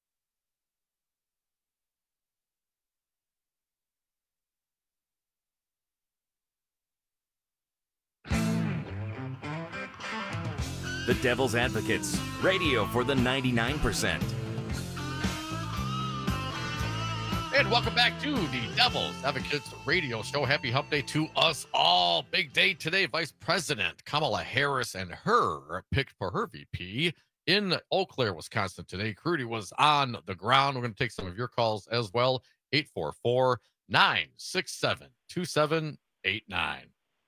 The Devil's Advocates, radio for the ninety-nine percent. And welcome back to the Devil's Advocates Radio Show. Happy Hump Day to us all. Big day today. Vice President Kamala Harris and her picked for her V P in Eau Claire, Wisconsin today. Crudy was on the ground. We're going to take some of your calls as well. eight four four, nine six seven, two seven eight nine.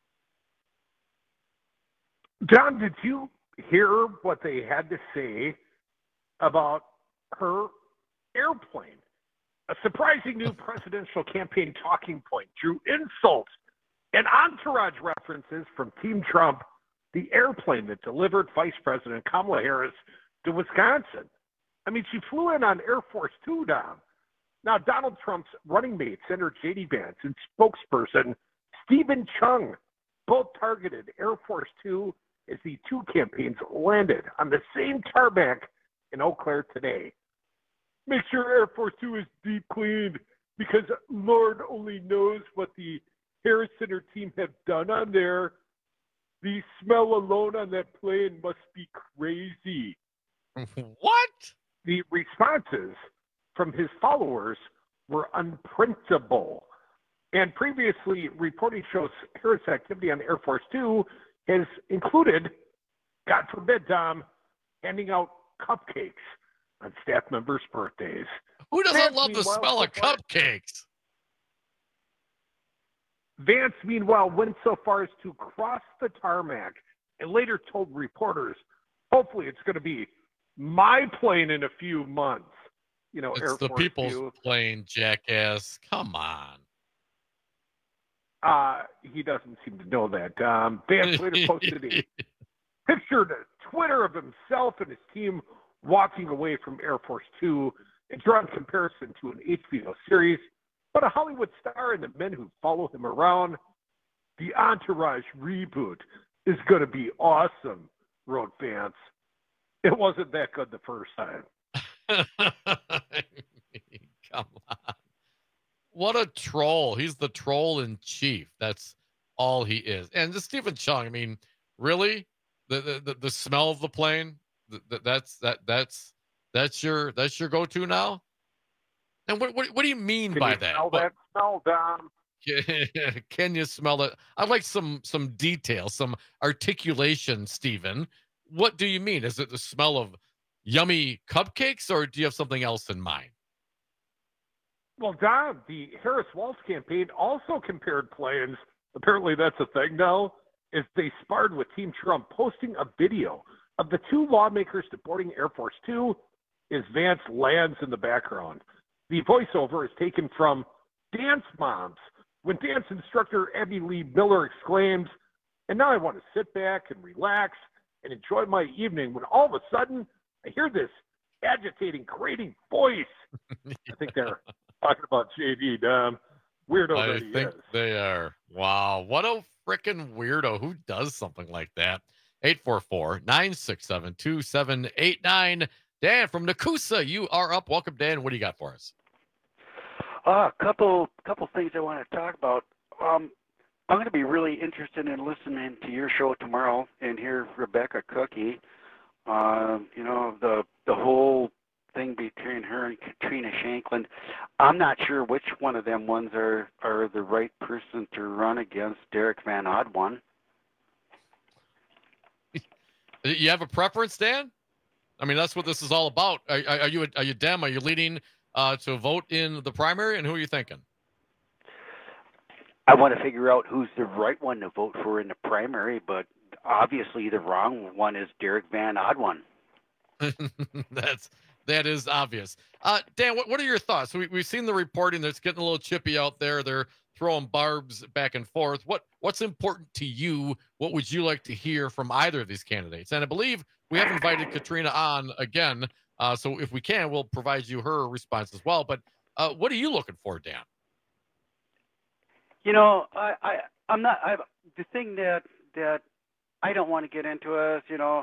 John, did you hear what they had to say about her airplane? A surprising new presidential campaign talking point drew insults and entourage references from Team Trump, the airplane that delivered Vice President Kamala Harris to Wisconsin. I mean, she flew in on Air Force Two, Dom. Now, Donald Trump's running mate, Senator J D Vance, and spokesperson Stephen Chung both targeted Air Force Two as the two campaigns landed on the same tarmac in Eau Claire today. Make sure Air Force Two is deep cleaned because Lord only knows what the Harris and her team have done on there. The smell alone on that plane must be crazy. What? The responses from his followers were unprintable. And previously, reporting shows Harris activity on Air Force Two has included, God forbid, Dom, handing out cupcakes on staff members' birthdays. Who doesn't Vance, love the meanwhile, smell of so far- cupcakes? Vance, meanwhile, went so far as to cross the tarmac and later told reporters, hopefully it's going to be my plane in a few months. You know, It's Air the Force people's Two. plane, jackass. Come on. Uh, he doesn't seem to know that. Um, Vance later posted a picture to Twitter of himself and his team walking away from Air Force Two, a drawn comparison to an H B O series, but a Hollywood star and the men who follow him around. The Entourage reboot is going to be awesome, wrote Vance. It wasn't that good the first time. Come on. What a troll. He's the troll in chief. That's all he is. And the Stephen Chung, I mean, really? The the, the, the smell of the plane? The, the, that's that that's that's your that's your go-to now? And what what, what do you mean Can by you that? smell What- that smell, Dom? Can you smell it? I'd like some some detail, some articulation, Stephen. What do you mean? Is it the smell of yummy cupcakes, or do you have something else in mind? Well, Don, the Harris Walz campaign also compared planes. Apparently, that's a thing now. Is they sparred with Team Trump, posting a video of the two lawmakers boarding Air Force Two as Vance lands in the background. The voiceover is taken from Dance Moms, when dance instructor Abby Lee Miller exclaims, "And now I want to sit back and relax and enjoy my evening," when all of a sudden I hear this agitating, grating voice. I think they're talking about J D, Dom. Weirdo I that he think is. they are. Wow. What a freaking weirdo. Who does something like that? eight four four, nine six seven, two seven eight nine. Dan from Nakusa, you are up. Welcome, Dan. What do you got for us? A uh, couple couple things I want to talk about. Um, I'm going to be really interested in listening to your show tomorrow and hear Rebecca Cookie. Uh, you know, the the whole thing between her and Katrina Shanklin. I'm not sure which one of them ones are, are the right person to run against Derek Van Oddwan. You have a preference, Dan? I mean, that's what this is all about. Are, are, are you are you Dem? Are you leading uh, to vote in the primary, and who are you thinking? I want to figure out who's the right one to vote for in the primary, but obviously the wrong one is Derek Van Oddwan. That's that is obvious. Uh, Dan, what, what are your thoughts? We, we've seen the reporting that's getting a little chippy out there. They're throwing barbs back and forth. What what's important to you? What would you like to hear from either of these candidates? And I believe we have invited Katrina on again. Uh, so if we can, we'll provide you her response as well. But uh, what are you looking for, Dan? You know, I, I I'm not. I the thing that that I don't want to get into is, you know,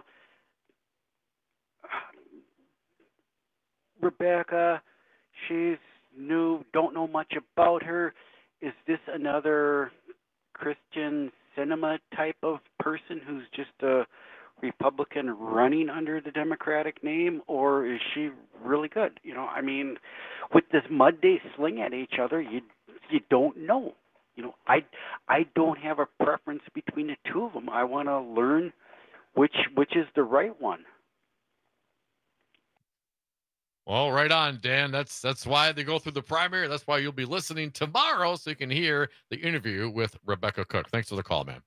Rebecca, she's new, don't know much about her. Is this another Christian cinema type of person who's just a Republican running under the Democratic name, or is she really good? You know, I mean, with this mud they sling at each other, you you don't know. You know, I I don't have a preference between the two of them. I want to learn which which is the right one. Well, right on, Dan. That's that's why they go through the primary. That's why you'll be listening tomorrow, so you can hear the interview with Rebecca Cook. Thanks for the call, man.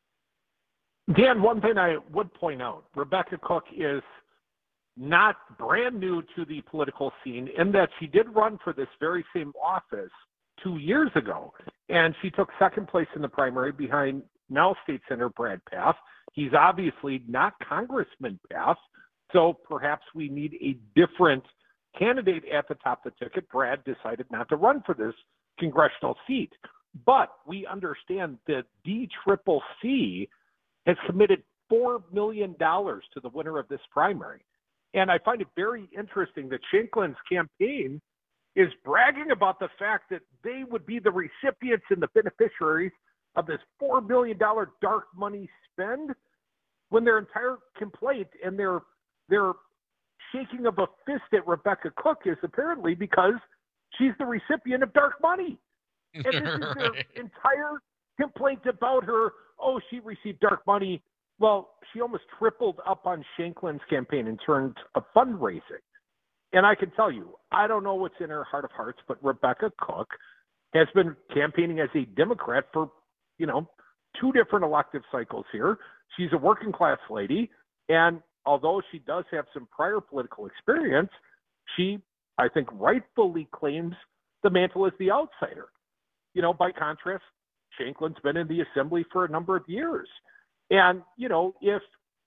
Dan, one thing I would point out, Rebecca Cook is not brand new to the political scene in that she did run for this very same office two years ago, and she took second place in the primary behind now State Senator Brad Pfaff. He's obviously not Congressman Pfaff, so perhaps we need a different candidate at the top of the ticket. Brad decided not to run for this congressional seat, but we understand that D Triple C has committed four million dollars to the winner of this primary. And I find it very interesting that Shanklin's campaign is bragging about the fact that they would be the recipients and the beneficiaries of this four million dollars dark money spend, when their entire complaint and their their shaking of a fist at Rebecca Cook is apparently because she's the recipient of dark money. And this is their Right. entire complaint about her. Oh, she received dark money. Well, she almost tripled up on Shanklin's campaign in terms of fundraising. And I can tell you, I don't know what's in her heart of hearts, but Rebecca Cook has been campaigning as a Democrat for, you know, two different elective cycles here. She's a working class lady. And although she does have some prior political experience, she, I think, rightfully claims the mantle as the outsider. You know, by contrast, Shanklin's been in the assembly for a number of years. And, you know, if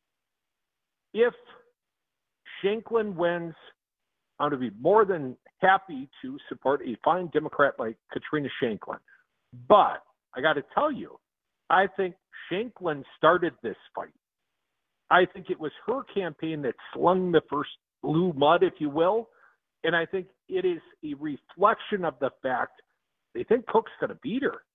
if Shanklin wins, I'm going to be more than happy to support a fine Democrat like Katrina Shanklin. But I got to tell you, I think Shanklin started this fight. I think it was her campaign that slung the first blue mud, if you will. And I think it is a reflection of the fact they think Cook's going to beat her.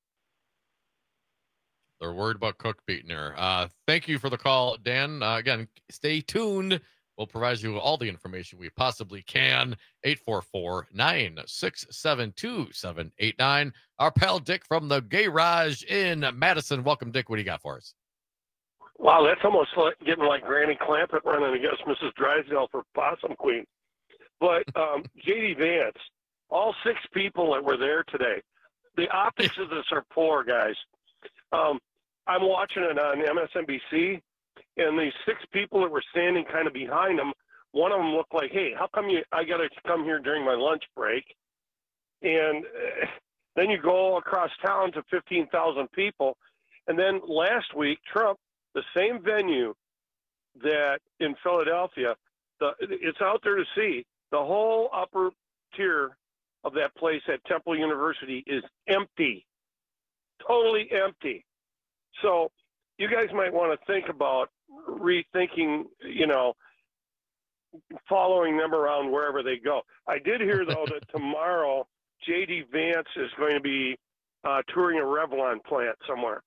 They're worried about Cook beating her. Uh, thank you for the call, Dan. Uh, again, stay tuned. We'll provide you all the information we possibly can. eight four four, nine six seven, two seven eight nine. Our pal Dick from the Garage in Madison. Welcome, Dick. What do you got for us? Wow, that's almost like getting like Granny Clampett running against Missus Drysdale for Possum Queen. But um, J D Vance, all six people that were there today, the optics of this are poor, guys. Um, I'm watching it on M S N B C, and these six people that were standing kind of behind them, one of them looked like, hey, how come you? I got to come here during my lunch break? And uh, then you go across town to fifteen thousand people. And then last week, Trump, the same venue that in Philadelphia, the, it's out there to see. The whole upper tier of that place at Temple University is empty, totally empty. So you guys might want to think about rethinking, you know, following them around wherever they go. I did hear, though, that tomorrow J D Vance is going to be uh, touring a Revlon plant somewhere.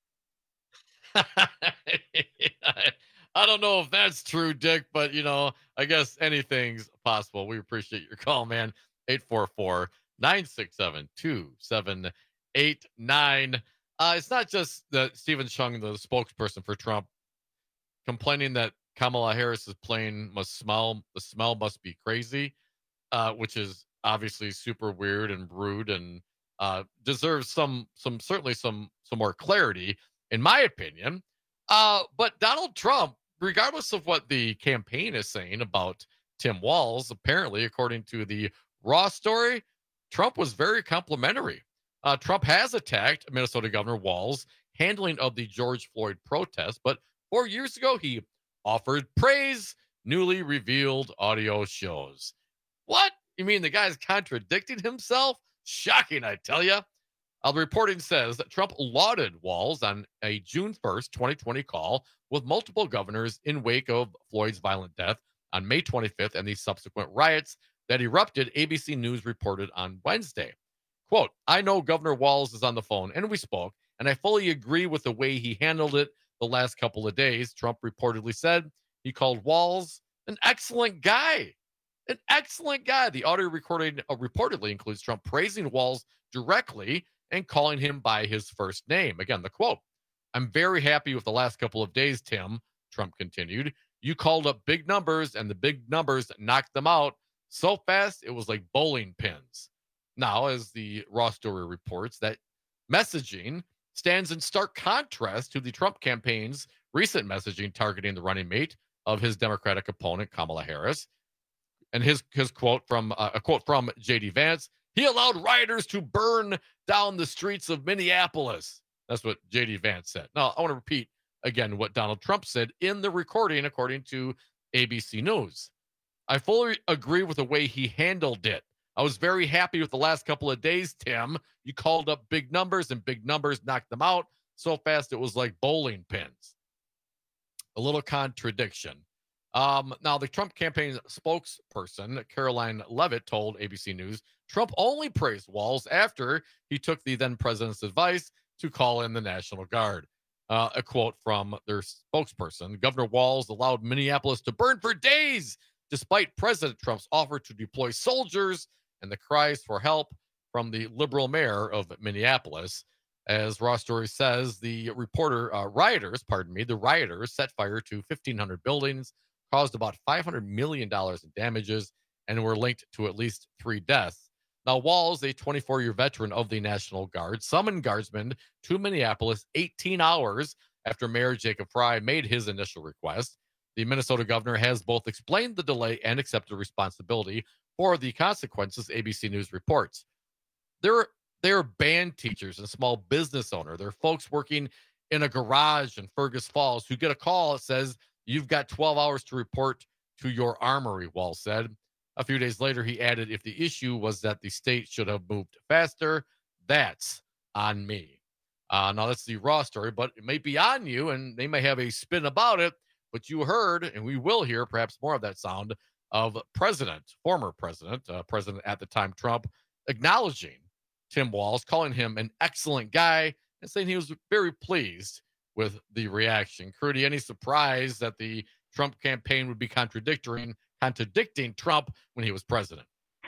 I don't know if that's true, Dick, but, you know, I guess anything's possible. We appreciate your call, man. eight four four, nine six seven, two seven eight nine. Uh, it's not just that Stephen Chung, the spokesperson for Trump, complaining that Kamala Harris's plane must smell, the smell must be crazy, uh, which is obviously super weird and rude and uh, deserves some, some certainly some, some more clarity, in my opinion. Uh, but Donald Trump, regardless of what the campaign is saying about Tim Walz, apparently, according to the Raw story, Trump was very complimentary. Uh, Trump has attacked Minnesota Governor Walz handling of the George Floyd protest, but four years ago, he offered praise. Newly revealed audio shows. What? You mean the guy's contradicting himself? Shocking, I tell you. Uh, the reporting says that Trump lauded Walz on a June first, twenty twenty call with multiple governors in wake of Floyd's violent death on May twenty-fifth and the subsequent riots that erupted, A B C News reported on Wednesday. Quote, I know Governor Walz is on the phone, and we spoke, and I fully agree with the way he handled it the last couple of days, Trump reportedly said. He called Walz an excellent guy. An excellent guy. The audio recording uh, reportedly includes Trump praising Walz directly and calling him by his first name. Again, the quote, "I'm very happy with the last couple of days, Tim," Trump continued. "You called up big numbers, and the big numbers knocked them out so fast it was like bowling pins." Now, as the Raw story reports, that messaging stands in stark contrast to the Trump campaign's recent messaging targeting the running mate of his Democratic opponent, Kamala Harris. And his his quote from uh, a quote from J D Vance: "He allowed rioters to burn down the streets of Minneapolis." That's what J D Vance said. Now, I want to repeat again what Donald Trump said in the recording, according to A B C News. "I fully agree with the way he handled it. I was very happy with the last couple of days, Tim. You called up big numbers, and big numbers knocked them out so fast it was like bowling pins." A little contradiction. Um, now, the Trump campaign spokesperson, Caroline Levitt, told A B C News Trump only praised Walz after he took the then president's advice to call in the National Guard. Uh, a quote from their spokesperson: "Governor Walz allowed Minneapolis to burn for days, despite President Trump's offer to deploy soldiers and the cries for help from the liberal mayor of Minneapolis." As Raw Story says, the reporter uh, rioters, pardon me, the rioters set fire to fifteen hundred buildings, caused about five hundred million dollars in damages, and were linked to at least three deaths. Now, Walz, a twenty-four-year veteran of the National Guard, summoned guardsmen to Minneapolis eighteen hours after Mayor Jacob Frey made his initial request. The Minnesota governor has both explained the delay and accepted responsibility for the consequences, A B C News reports. They're, they're band teachers and small business owners. They're folks working in a garage in Fergus Falls who get a call that says, "You've got twelve hours to report to your armory," Walz said. A few days later, he added, "If the issue was that the state should have moved faster, that's on me." Uh, now, that's the Raw story, but it may be on you, and they may have a spin about it. But you heard, and we will hear perhaps more of that sound of President, former President, uh, President at the time, Trump, acknowledging Tim Walz, calling him an excellent guy, and saying he was very pleased with the reaction. Crudy, any surprise that the Trump campaign would be contradicting contradicting Trump when he was president?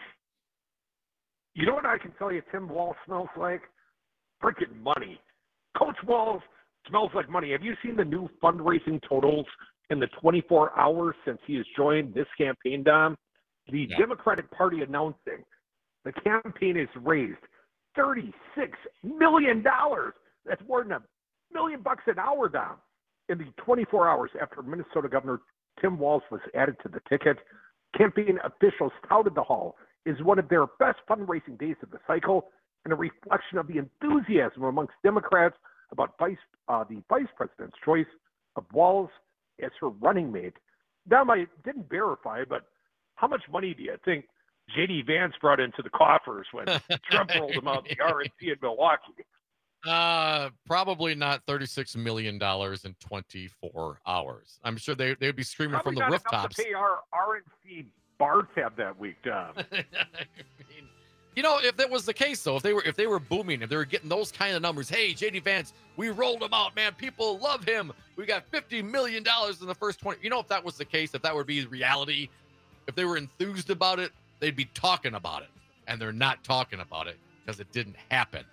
You know what I can tell you Tim Walz smells like? Freaking money. Coach Walz smells like money. Have you seen the new fundraising totals in the twenty-four hours since he has joined this campaign, Dom? The yeah. Democratic Party announcing the campaign has raised thirty-six million dollars. That's more than a million bucks an hour, Dom, in the twenty-four hours after Minnesota Governor Tim Walz was added to the ticket. Campaign officials touted the haul is one of their best fundraising days of the cycle and a reflection of the enthusiasm amongst Democrats about vice, uh, the vice president's choice of Walz as her running mate. Dom, I didn't verify, but how much money do you think J D Vance brought into the coffers when Trump rolled him out the R N C in Milwaukee? Uh, probably not thirty-six million dollars in twenty-four hours. I'm sure they, they'd be screaming Probably from the not rooftops. Enough to pay our R N C bar tab that week, Dom. I mean, you know, if that was the case, though, if they were if they were booming, if they were getting those kind of numbers, hey, J D Vance, we rolled him out, man. People love him. We got fifty million dollars in the first twenty. You know, if that was the case, if that would be reality, if they were enthused about it, they'd be talking about it. And they're not talking about it because it didn't happen.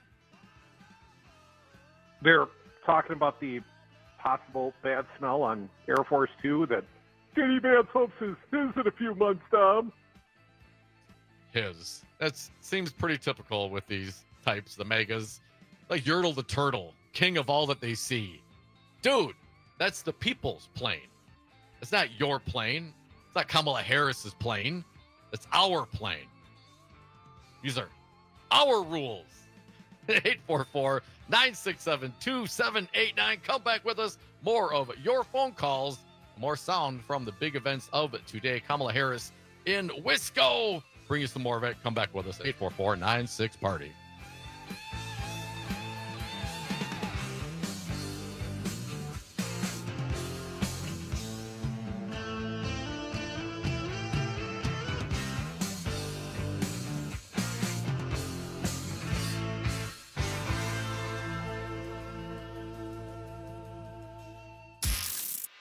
They're talking about the possible bad smell on Air Force Two that J D Vance hopes is his in a few months, Dom. His. That seems pretty typical with these types, the megas. Like Yertle the Turtle, king of all that they see. Dude, that's the people's plane. It's not your plane. It's not Kamala Harris's plane. It's our plane. These are our rules. eight four four, nine six seven, two seven eight nine. Come back with us. More of your phone calls. More sound from the big events of today. Kamala Harris in Wisco. Bring you some more of it. Come back with us. eight four four, nine six, party.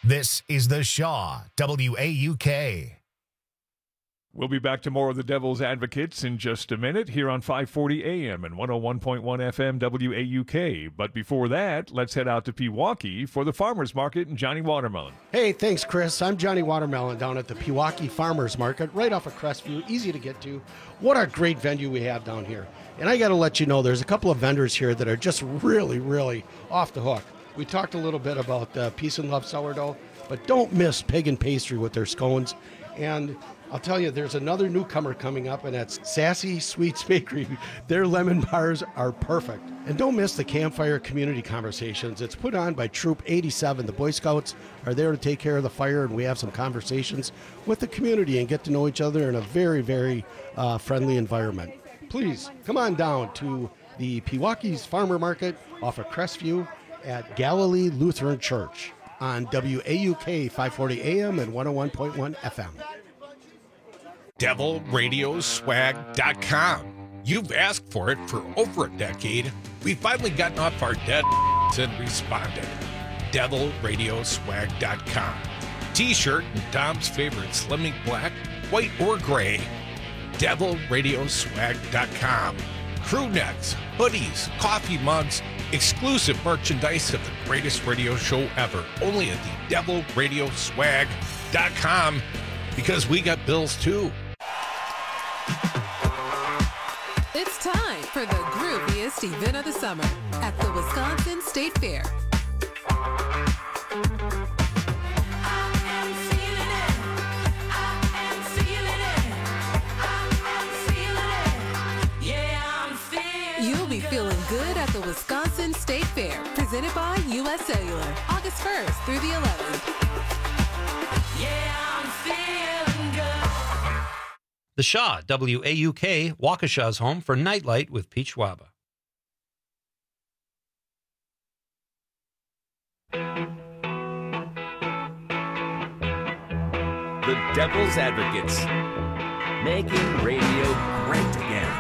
This is the Shaw, W A U K. We'll be back to more of the Devil's Advocates in just a minute here on five forty A M and one oh one point one F M W A U K. But before that, let's head out to Pewaukee for the Farmers Market and Johnny Watermelon. Hey, thanks, Chris. I'm Johnny Watermelon down at the Pewaukee Farmers Market, right off of Crestview, easy to get to. What a great venue we have down here. And I got to let you know, there's a couple of vendors here that are just really, really off the hook. We talked a little bit about uh, Peace and Love sourdough, but don't miss Pig and Pastry with their scones. And I'll tell you, there's another newcomer coming up, and that's Sassy Sweets Bakery. Their lemon bars are perfect. And don't miss the Campfire Community Conversations. It's put on by Troop eighty-seven. The Boy Scouts are there to take care of the fire, and we have some conversations with the community and get to know each other in a very, very uh, friendly environment. Please, come on down to the Pewaukee's Farmer Market off of Crestview at Galilee Lutheran Church on W A U K five forty A M and one oh one point one F M. devil radio swag dot com. You've asked for it for over a decade. We've finally gotten off our dead and responded. devil radio swag dot com. T-shirt and Dom's favorite Slimming Black, white or gray. devil radio swag dot com. Crew necks, hoodies, coffee mugs, exclusive merchandise of the greatest radio show ever. Only at the devil radio swag dot com, because we got bills too. It's time for the grooviest event of the summer at the Wisconsin State Fair. You'll be feeling good at the Wisconsin State Fair, presented by U S Cellular, August first through the eleventh. Yeah, I'm feeling good. The Shaw, W A U K, Waukesha's home for Nightlight with Pete Schwaba. The Devil's Advocates, making radio great again.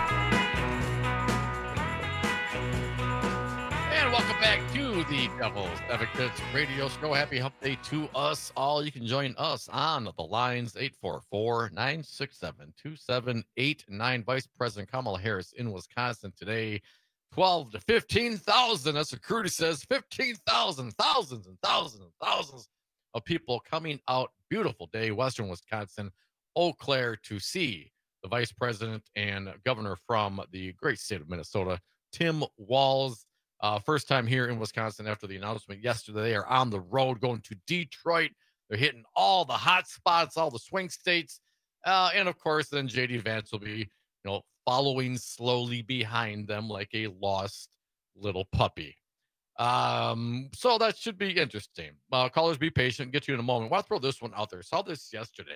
And welcome back to the Devil's Advocates radio show. Happy hump day to us all. You can join us on the lines eight four four, nine six seven, two seven eight nine. Vice President Kamala Harris in Wisconsin today. twelve to fifteen thousand. That's what Crudy says. fifteen thousand, thousands and thousands and thousands of people coming out. Beautiful day, Western Wisconsin, Eau Claire, to see the Vice President and Governor from the great state of Minnesota, Tim Walz. Uh, first time here in Wisconsin after the announcement yesterday. They are on the road going to Detroit. They're hitting all the hot spots, all the swing states. Uh, and, of course, then J D Vance will be, you know, following slowly behind them like a lost little puppy. Um, so that should be interesting. Uh, callers, be patient. Get to you in a moment. I want to throw this one out there. Saw this yesterday.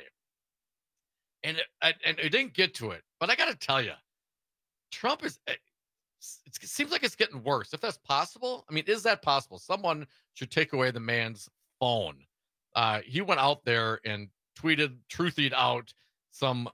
And it, I, and it didn't get to it. But I got to tell you, Trump is... It, it seems like it's getting worse. If that's possible, I mean, is that possible? Someone should take away the man's phone. Uh, he went out there and tweeted, truthied out some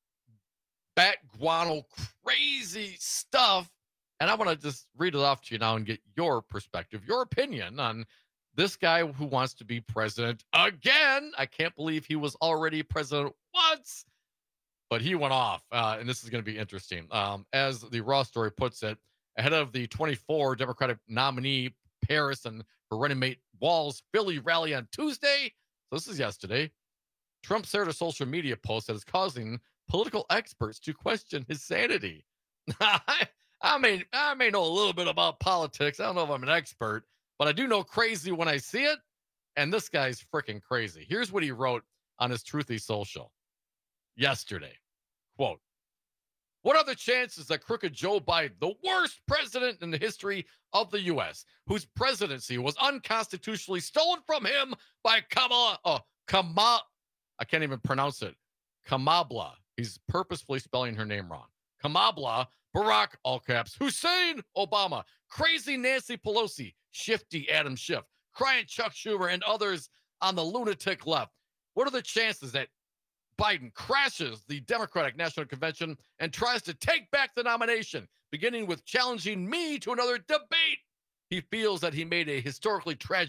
bat guano crazy stuff. And I want to just read it off to you now and get your perspective, your opinion on this guy who wants to be president again. I can't believe he was already president once. But he went off, uh, and this is going to be interesting. Um, as the Raw story puts it, ahead of the twenty-four Democratic nominee Harris and her running mate Walz Philly rally on Tuesday, so this is yesterday, Trump shared a social media post that is causing political experts to question his sanity. I, I, may, I may know a little bit about politics. I don't know if I'm an expert, but I do know crazy when I see it, and this guy's freaking crazy. Here's what he wrote on his Truthy social yesterday. Quote, what are the chances that crooked Joe Biden, the worst president in the history of the U S, whose presidency was unconstitutionally stolen from him by Kamala, oh, Kamala, I can't even pronounce it, Kamabla. He's purposefully spelling her name wrong. Kamabla, Barack, all caps, Hussein, Obama, crazy Nancy Pelosi, shifty Adam Schiff, crying Chuck Schumer, and others on the lunatic left. What are the chances that Biden crashes the Democratic National Convention and tries to take back the nomination, beginning with challenging me to another debate? He feels that he made a historically tragic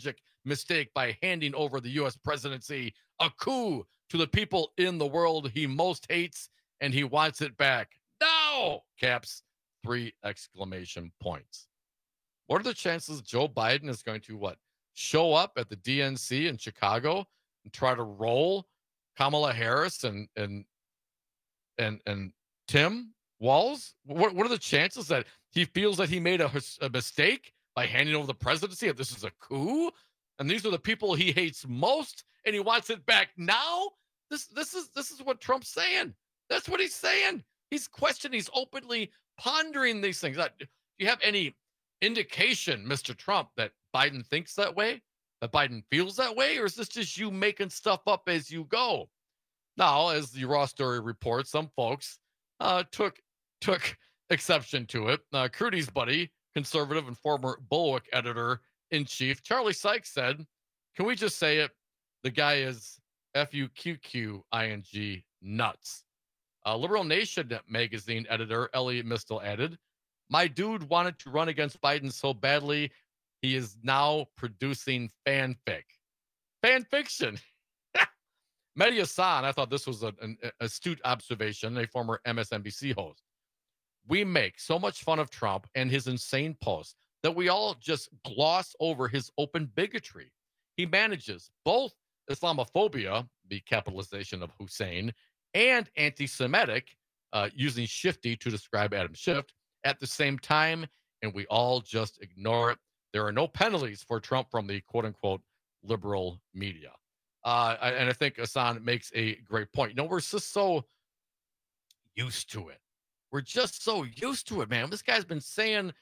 mistake by handing over the U S presidency, a coup to the people in the world he most hates, and he wants it back. No! Caps, three exclamation points. What are the chances Joe Biden is going to, what, show up at the D N C in Chicago and try to roll Kamala Harris and and and and Tim Walz? What what are the chances that he feels that he made a, a mistake by handing over the presidency? If this is a coup, and these are the people he hates most, and he wants it back now? This this is this is what Trump's saying. That's what he's saying. He's questioning. He's openly pondering these things. Do you have any indication, Mister Trump, that Biden thinks that way? That Biden feels that way? Or is this just you making stuff up as you go? Now, as the Raw Story reports, some folks uh, took took exception to it. Uh, Crudy's buddy, conservative and former Bulwark editor-in-chief, Charlie Sykes said, can we just say it? The guy is F U Q Q I N G nuts. Uh, Liberal Nation magazine editor Ellie Mistel added, my dude wanted to run against Biden so badly, he is now producing fanfic. Fan fiction. Mehdi Hassan, I thought this was a, an astute observation, a former M S N B C host. We make so much fun of Trump and his insane posts that we all just gloss over his open bigotry. He manages both Islamophobia, the capitalization of Hussein, and anti-Semitic, uh, using Shifty to describe Adam Schiff, at the same time, and we all just ignore it. There are no penalties for Trump from the quote-unquote liberal media. Uh, and I think Hassan makes a great point. You know, we're just so used to it. We're just so used to it, man. This guy's been saying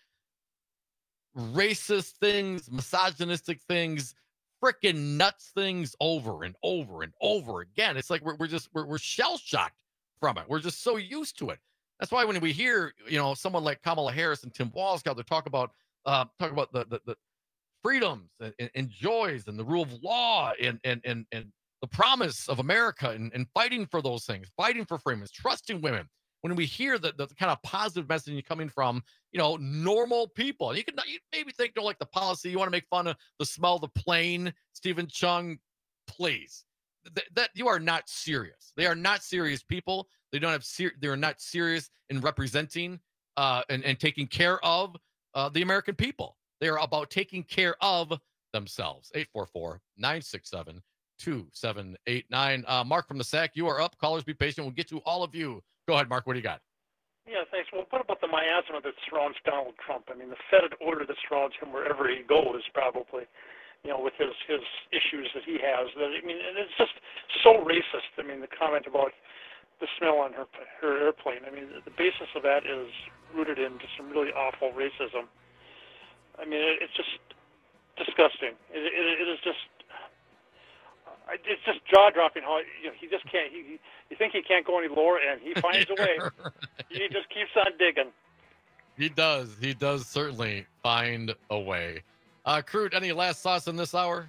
racist things, misogynistic things, freaking nuts things over and over and over again. It's like we're, we're just, we're, we're shell-shocked from it. We're just so used to it. That's why when we hear, you know, someone like Kamala Harris and Tim Walz out there talk about, uh, talk about the, the, the freedoms and, and, and joys and the rule of law and, and, and, and the promise of America and, and fighting for those things, fighting for freedom, trusting women. When we hear the, the kind of positive messaging coming from, you know, normal people, and you can you maybe think, don't like the policy, you want to make fun of the smell of the plane, Stephen Chung, please. Th- that you are not serious. They are not serious people. They don't have ser- they're not serious in representing uh, and, and taking care of uh, the American people. They are about taking care of themselves. eight four four, nine six seven, two seven eight nine. Uh, Mark from the S A C, you are up. Callers, be patient. We'll get to all of you. Go ahead, Mark. What do you got? Yeah, thanks. Well, what about the miasma that surrounds Donald Trump? I mean, the fetid order that surrounds him wherever he goes, probably, you know, with his, his issues that he has. That I mean, it's just so racist. I mean, the comment about the smell on her her airplane. I mean, the basis of that is rooted in just some really awful racism. I mean, it, it's just disgusting. It, it, it is just, it's just jaw-dropping how, you know, he just can't, he, he, you think he can't go any lower, and he finds a way. Right. He just keeps on digging. He does. He does certainly find a way. Uh, Crude, any last thoughts in this hour?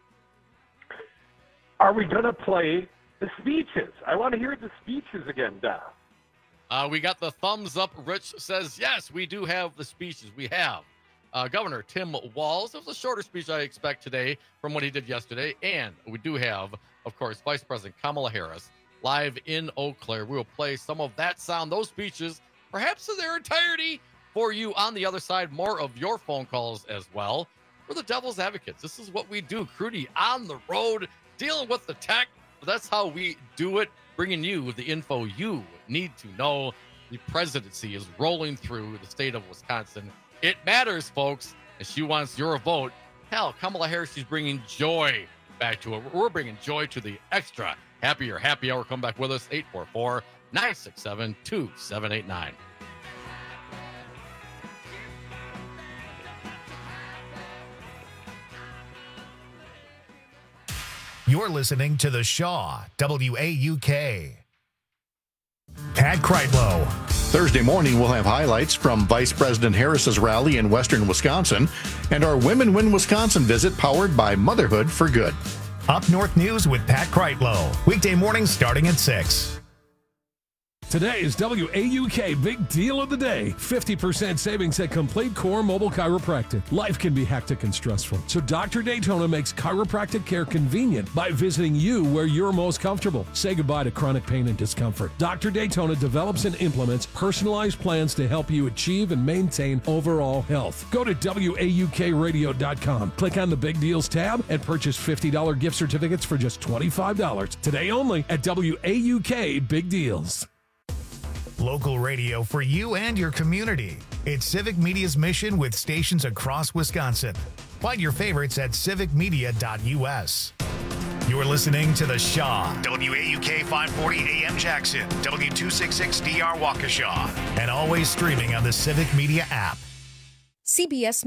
Are we going to play the speeches? I want to hear the speeches again, Don. Uh, we got the thumbs up. Rich says, yes, we do have the speeches. We have uh, Governor Tim Walz. It was a shorter speech I expect today from what he did yesterday. And we do have, of course, Vice President Kamala Harris live in Eau Claire. We will play some of that sound, those speeches, perhaps in their entirety, for you on the other side. More of your phone calls as well. We're the Devil's Advocates. This is what we do. Crudy on the road, dealing with the tech. That's how we do it, bringing you the info you need to know. The presidency is rolling through the state of Wisconsin. It matters, folks, and she wants your vote. Hell, Kamala Harris, she's bringing joy back to it. We're bringing joy to the extra happier happy hour. Come back with us, eight four four, nine six seven, two seven eight nine. You're listening to The Shaw, W A U K. Pat Kreitlow. Thursday morning, we'll have highlights from Vice President Harris's rally in western Wisconsin and our Women Win Wisconsin visit powered by Motherhood for Good. Up North News with Pat Kreitlow. Weekday mornings starting at six. Today's W A U K Big Deal of the Day. fifty percent savings at Complete Core Mobile Chiropractic. Life can be hectic and stressful, so Doctor Daytona makes chiropractic care convenient by visiting you where you're most comfortable. Say goodbye to chronic pain and discomfort. Doctor Daytona develops and implements personalized plans to help you achieve and maintain overall health. Go to W A U K radio dot com. Click on the Big Deals tab and purchase fifty dollars gift certificates for just twenty-five dollars. Today only at W A U K Big Deals. Local radio for you and your community. It's Civic Media's mission with stations across Wisconsin. Find your favorites at civic media dot U S. You're listening to The Shaw, W A U K five forty A M Jackson, W two sixty-six D R Waukesha, and always streaming on the Civic Media app. C B S